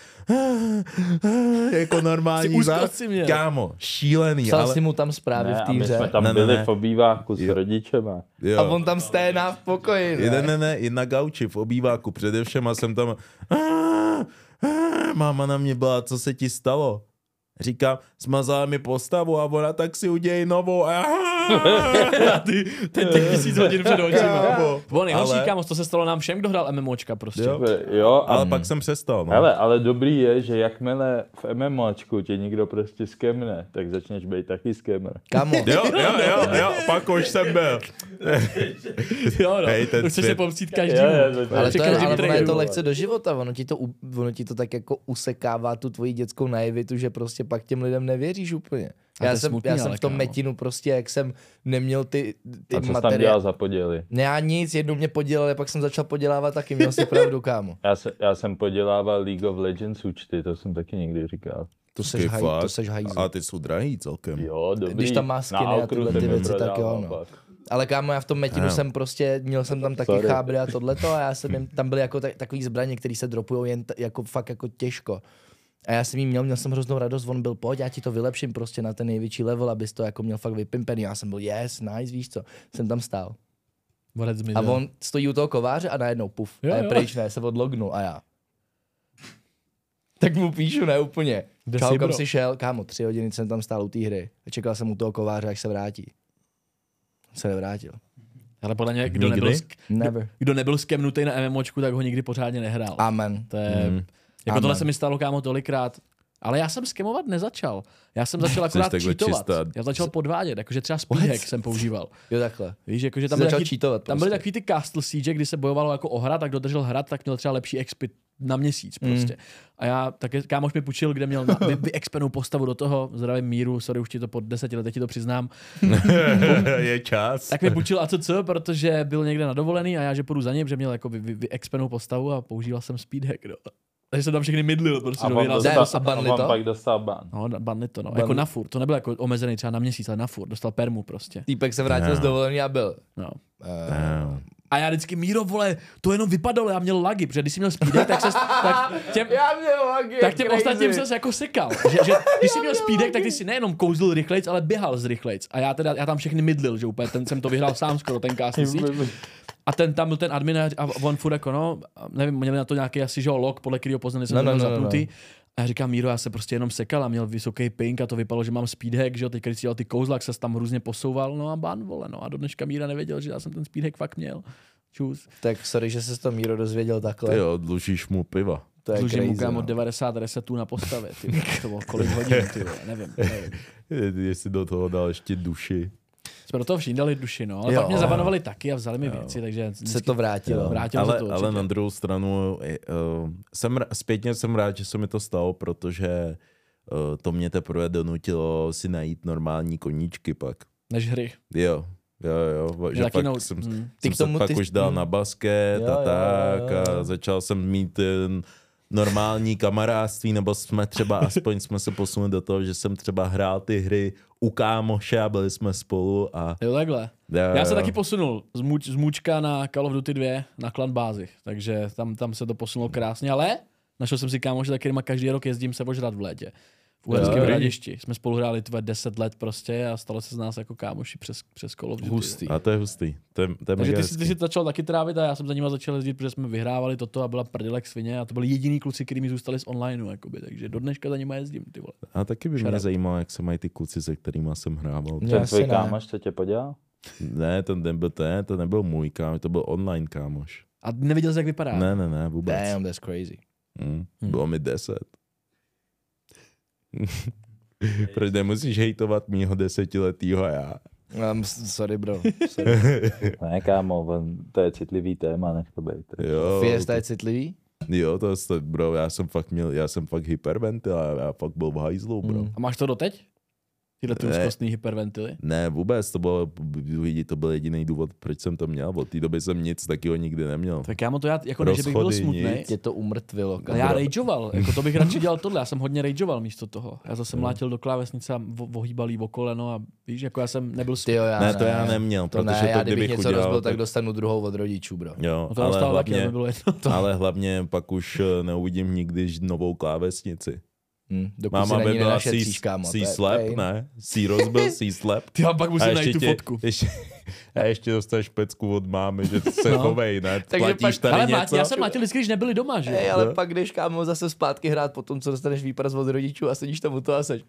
jako normální Jsi zá... úzkost si měl. Kámo, šílený, Psal ale... si mu tam zprávy Ne, v a té my hře. jsme tam Ne, ne, byli ne. v obýváku s Jo. rodičema. Jo. A on tam sténá v pokoji, ne? Ne, ne, ne, i na gauči v obýváku, především a jsem tam, "Ah, ah," máma na mě byla, co se ti stalo? Říkám, smazala mi postavu a ona tak si udělej novou. A ty, ten těch tisíc hodin před očima. Kámo. Bylo nejhorší, Ale- kámo, to se stalo nám všem, kdo hrál MMOčka prostě. Jo. Jo, a Ale pak jsem přestal, no. hele, ale dobrý je, že jakmile v MMOčku tě někdo prostě skemne, tak začneš být taky skemer. Kámo, Jo, jo, jo, jo, pak už jsem byl. Jo, no. Hej, ten Už chceš svět- se pomstít každému. Jo, jo, to- ale Při to je, každém ale ono je to traineru. lekce do života, ono ti to, u- ono ti to tak jako usekává tu tvoji dětskou naivitu, že prostě pak těm lidem nevěříš úplně. A to Já je jsem, smutný, já jsem ale v tom kámo. Metinu prostě, jak jsem neměl ty, ty A co jsi tam materiály. dělal za poděly? Ne, já nic, jednou mě podělali, pak jsem začal podělávat taky, měl si pravdu, kámo. Já, se, já jsem podělával League of Legends účty, to jsem taky někdy říkal. To seš, Ty haj, fakt? to seš hajzl. A ty jsou drahý celkem. Jo, dobrý. Když tam má skiny Na a Alcru tyhle jsem ty je věci, tak jo, prodával no. pak. Ale kámo, já v tom Metinu Ano. jsem prostě, měl jsem tam taky Sorry. chábry a tohleto a já jsem jim, tam byly jako ta, takový zbraně, které se dropujou jen t, jako fakt jako těžko. A já jsem jí měl, měl jsem hroznou radost, on byl, pojď, já ti to vylepším prostě na ten největší level, abys to jako měl fakt vypimpený. Já jsem byl, yes, nice, víš co, jsem tam stál. Borec A zmizel. on stojí u toho kováře a najednou puf, Jo, a je jo. pryč, ne, se odlognul a já. Tak mu píšu, ne úplně. Kde Čau, jsi, kam bro? jsi šel? Kámo, tři hodiny jsem tam stál u té hry. A čekal jsem u toho kováře, až se vrátí. Se nevrátil. Ale podle mě, kdo Nikdy? nebyl, sk- Never. kdo nebyl skemnutý na MMOčku, tak ho nikdy pořádně nehrál. Amen. To je... Mm. Jako Amen. tohle se mi stalo, kámo, tolikrát. Ale já jsem skemovat nezačal. Já jsem začal akorát takhle cheatovat. čistá. Já začal podvádět, jakože třeba speedhack jsem používal. Jo, takhle. Víš, jakože tam, Jsi byly začal takový, cheatovat tam byly prostě. takový ty Castle Siege, kdy se bojovalo jako o hrad, tak kdo držel hrad, tak měl třeba lepší expit na měsíc prostě. Mm. A já také kámoš mi půjčil, kde měl na, vy, vyexpenou postavu do toho, zdravím míru, sorry, už ti to po deseti letech ti to přiznám. Je čas. Tak mi půjčil A C C, protože byl někde na dovolený a já, že půjdu za ním, že měl jako vy, vy, vyexpenou postavu a používal jsem speedhack, no. Takže jsem tam všechny mydlil, prostě. A no, on, vyhrál dostal, jsem- a banli a on to? pak dostal ban. No, banli to, no. Ban- Jako na furt. To nebylo jako omezený třeba na měsíc, ale na furt. Dostal permu prostě. Týpek se vrátil No. z dovolený a byl. No. Uh, No. A já vždycky, Míro, vole, to jenom vypadalo, já měl lagy, protože když jsi měl speedek, tak se tak těm, já měl lagy, tak těm ostatním se jako sekal. Že, že, když jsi měl speedek, tak ty si nejenom kouzlil rychlejc, ale běhal z rychlejc. A já teda, já tam všechny mydlil, že úplně ten jsem to vyhrál sám skoro, ten Castle Siege. A ten tam byl ten admin a on furt jako no, nevím, měli na to nějaký asi, že log, podle kterého poznali, jsem No, no, no, no, no, no, zapnutý. A já říkám, Míro, já se prostě jenom sekal a měl vysoký ping a to vypadalo, že mám speedhack, že jo, teď když si dělal ty kouzla, jak se tam hrůzně posouval, no a ban, vole, no a do dneška Míra nevěděl, že já jsem ten speedhack fakt měl. Čus. Tak sorry, že se to Míro dozvěděl takhle. Ty jo, dlužíš mu piva. To je Dlužím mu crazy, kámo no. devadesát resetů na postavě, ty vole, to bylo kolik hodin, ty vole, nevím, nevím. Jestli do toho dal ještě duši. Jsme do toho všichni dali duši, no, ale Jo. pak mě zabanovali taky a vzali mi věci, takže Se to vrátilo. vrátilo ale, se to určitě. ale na druhou stranu uh, jsem, r- zpětně jsem rád, že se mi to stalo, protože uh, to mě teprve donutilo si najít normální koníčky pak. Než hry. Jo, jo, jo, že taky pak no- jsem, mm. jsem Ty k se tomu pak ty- už dal mm. na basket Jo, a jo, tak jo, jo. a začal jsem mít ten normální kamarádství, nebo jsme třeba aspoň jsme se posunuli do toho, že jsem třeba hrál ty hry u kámoše a byli jsme spolu a Jo, takhle. jo, Já se jo. taky posunul z, muč, z mučka na Call of Duty dva na klan bázi, takže tam, tam se to posunulo krásně, ale našel jsem si kámoše, za kterýma každý rok jezdím se ožrat v létě. V Uherském Jo. Hradišti. Jsme spolu hráli tvé deset let prostě a stalo se z nás jako kámoši přes, přes Call of Duty. Hustý. A to je hustý. To je, to je Takže mega ty, jsi- ty hezký. jsi to začal taky trávit a já jsem za nima začal jezdit, protože jsme vyhrávali toto a byla prdelek svině a to byli jediný kluci, kteří mi zůstali z onlineu, jakoby, takže do dneška za nima jezdím, ty vole. A taky by mě Šarap. zajímalo, jak se mají ty kluci, se kterými jsem hrával. Já Ten asi tvůj ne. kámoš, co tě podělal? Ne, to nebyl, to, ne, to nebyl můj kámoš, to byl online kámoš. A neviděl jsi, jak vypadá. Ne, ne, ne, vůbec. Damn, that's crazy. Mm, bylo mi deset. Proč nemusíš hejtovat mýho desetiletýho já? Um, sorry, bro. Sorry. Ne, kámo, on, to je citlivý téma, nech to být. Jo, Fiesta je citlivý? jo, to je, bro, já jsem fakt měl, já jsem fakt hyperventil, já, já fakt byl v hajzlu, bro. Mm. A máš to doteď? Tyhle ty Ne. úzkostný hyperventily? Ne, vůbec, to bylo, lidi, to byl jediný důvod, proč jsem to měl, od té doby jsem nic takyho nikdy neměl. Tak já mu to já, jako ne, že bych byl Rozchody, smutný. nic. Tě to umrtvilo. Ale já rageoval, jako to bych radši dělal tohle, já jsem hodně rageoval místo toho. Já zase mlátil do klávesnice a vo- ohýbal jí o koleno a víš, jako já jsem nebyl Ty jo, já Ne, to já neměl, to protože ne, já to kdybych kdybych něco udělal, rozbil, tak tak- dostanu druhou od rodičů, bro. Jo, No to ale dostal taky, ale mi hlavně, bylo jedno. To. ale hlavně pak už eh, neuvidím nikdy novou klávesnici. Hm, dokud Máma si na by ní byla nenašetříš, C, kámo. C to je slap, pain. ne? C rozbil, C slap. Ty já pak musím najít tu tě- fotku. Ještě, a ještě dostaneš pecku od mámy, že se No. chovej, ne? Takže Platíš pak- tady Ale něco. Máť, já jsem mlátil vždycky, když nebyli doma, že? Ej, ale No. pak jdeš, kámo, zase zpátky hrát po tom, co dostaneš výpras od rodičů a sedíš tam u toho a seš.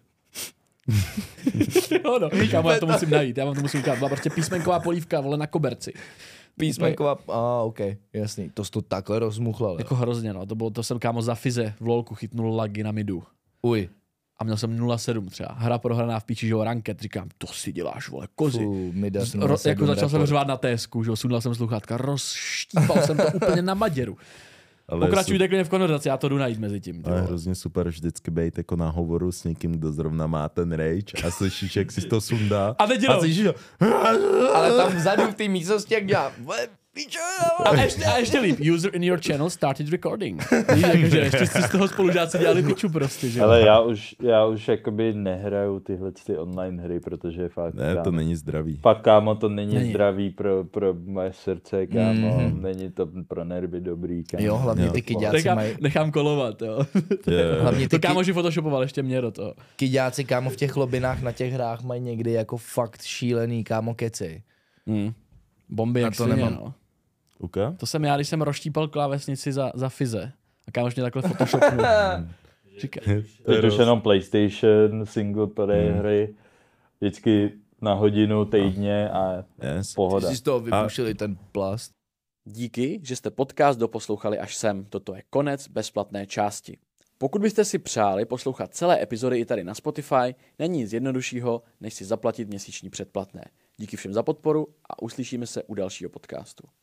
jo, no. Kámo, já to musím najít, já vám to musím ukázat. Byla prostě písmenková polívka, vole, na koberci. Písmenková, a ah, ok, jasný. To jsi to takhle rozmuchlal. Jako hrozně, no. To, bylo, to jsem, kámo, za Fize v lolku chytnul lagy na midu. Uj. A měl jsem nula sedm třeba. Hra prohraná v píči, že jo, ranket. Říkám, to si děláš, vole, kozy. Fů, mi dá Ro, jako začal jsem řvát na tésku, že jo, sundal jsem sluchátka, rozštípal jsem to úplně na maděru. Ale Pokračujte klidně v konverzaci, já to jdu najít mezi tím. ty Ale vole. hrozně super vždycky být jako na hovoru s někým, kdo zrovna má ten rage a slyšíš, jak si to sundá. A teď a jenom. slyšíš, že- Ale tam vzadu v té místnosti, jak dělá. "Vole, pičo, no." A ještě, a ještě líp, user in your channel started recording. Víš, jakože ještě si z toho spolužáci dělali piču prostě, že jo. Ale já už, já už jakoby nehraju tyhle ty online hry, protože fakt, Ne, to kámo, není zdravý. fakt, kámo, to není, Není. zdravý pro, pro moje srdce, kámo, Mhm. není to pro nervy dobrý, kámo. Jo, hlavně Jo. ty kyďáci Nechám, mají, nechám kolovat, jo. Je, hlavně To ty ky, kámoši photoshopoval ještě mě do toho. kyďáci, kámo, v těch lobinách na těch hrách mají někdy jako fakt šílený, kámo, keci. Hmm. Bomby A jak to svině, nemám. no. Uka? To jsem já, když jsem rozštípal klávesnici za, za Fize. A kámoš mě takhle photoshopnul. Říkaj. Teď už jenom PlayStation, single player Hmm. hry, vždycky na hodinu týdně a Yes. pohoda. Ty jsi z toho vypušili ten plast. Díky, že jste podcast doposlouchali až sem. Toto je konec bezplatné části. Pokud byste si přáli poslouchat celé epizody i tady na Spotify, není nic jednoduššího, než si zaplatit měsíční předplatné. Díky všem za podporu a uslyšíme se u dalšího podcastu.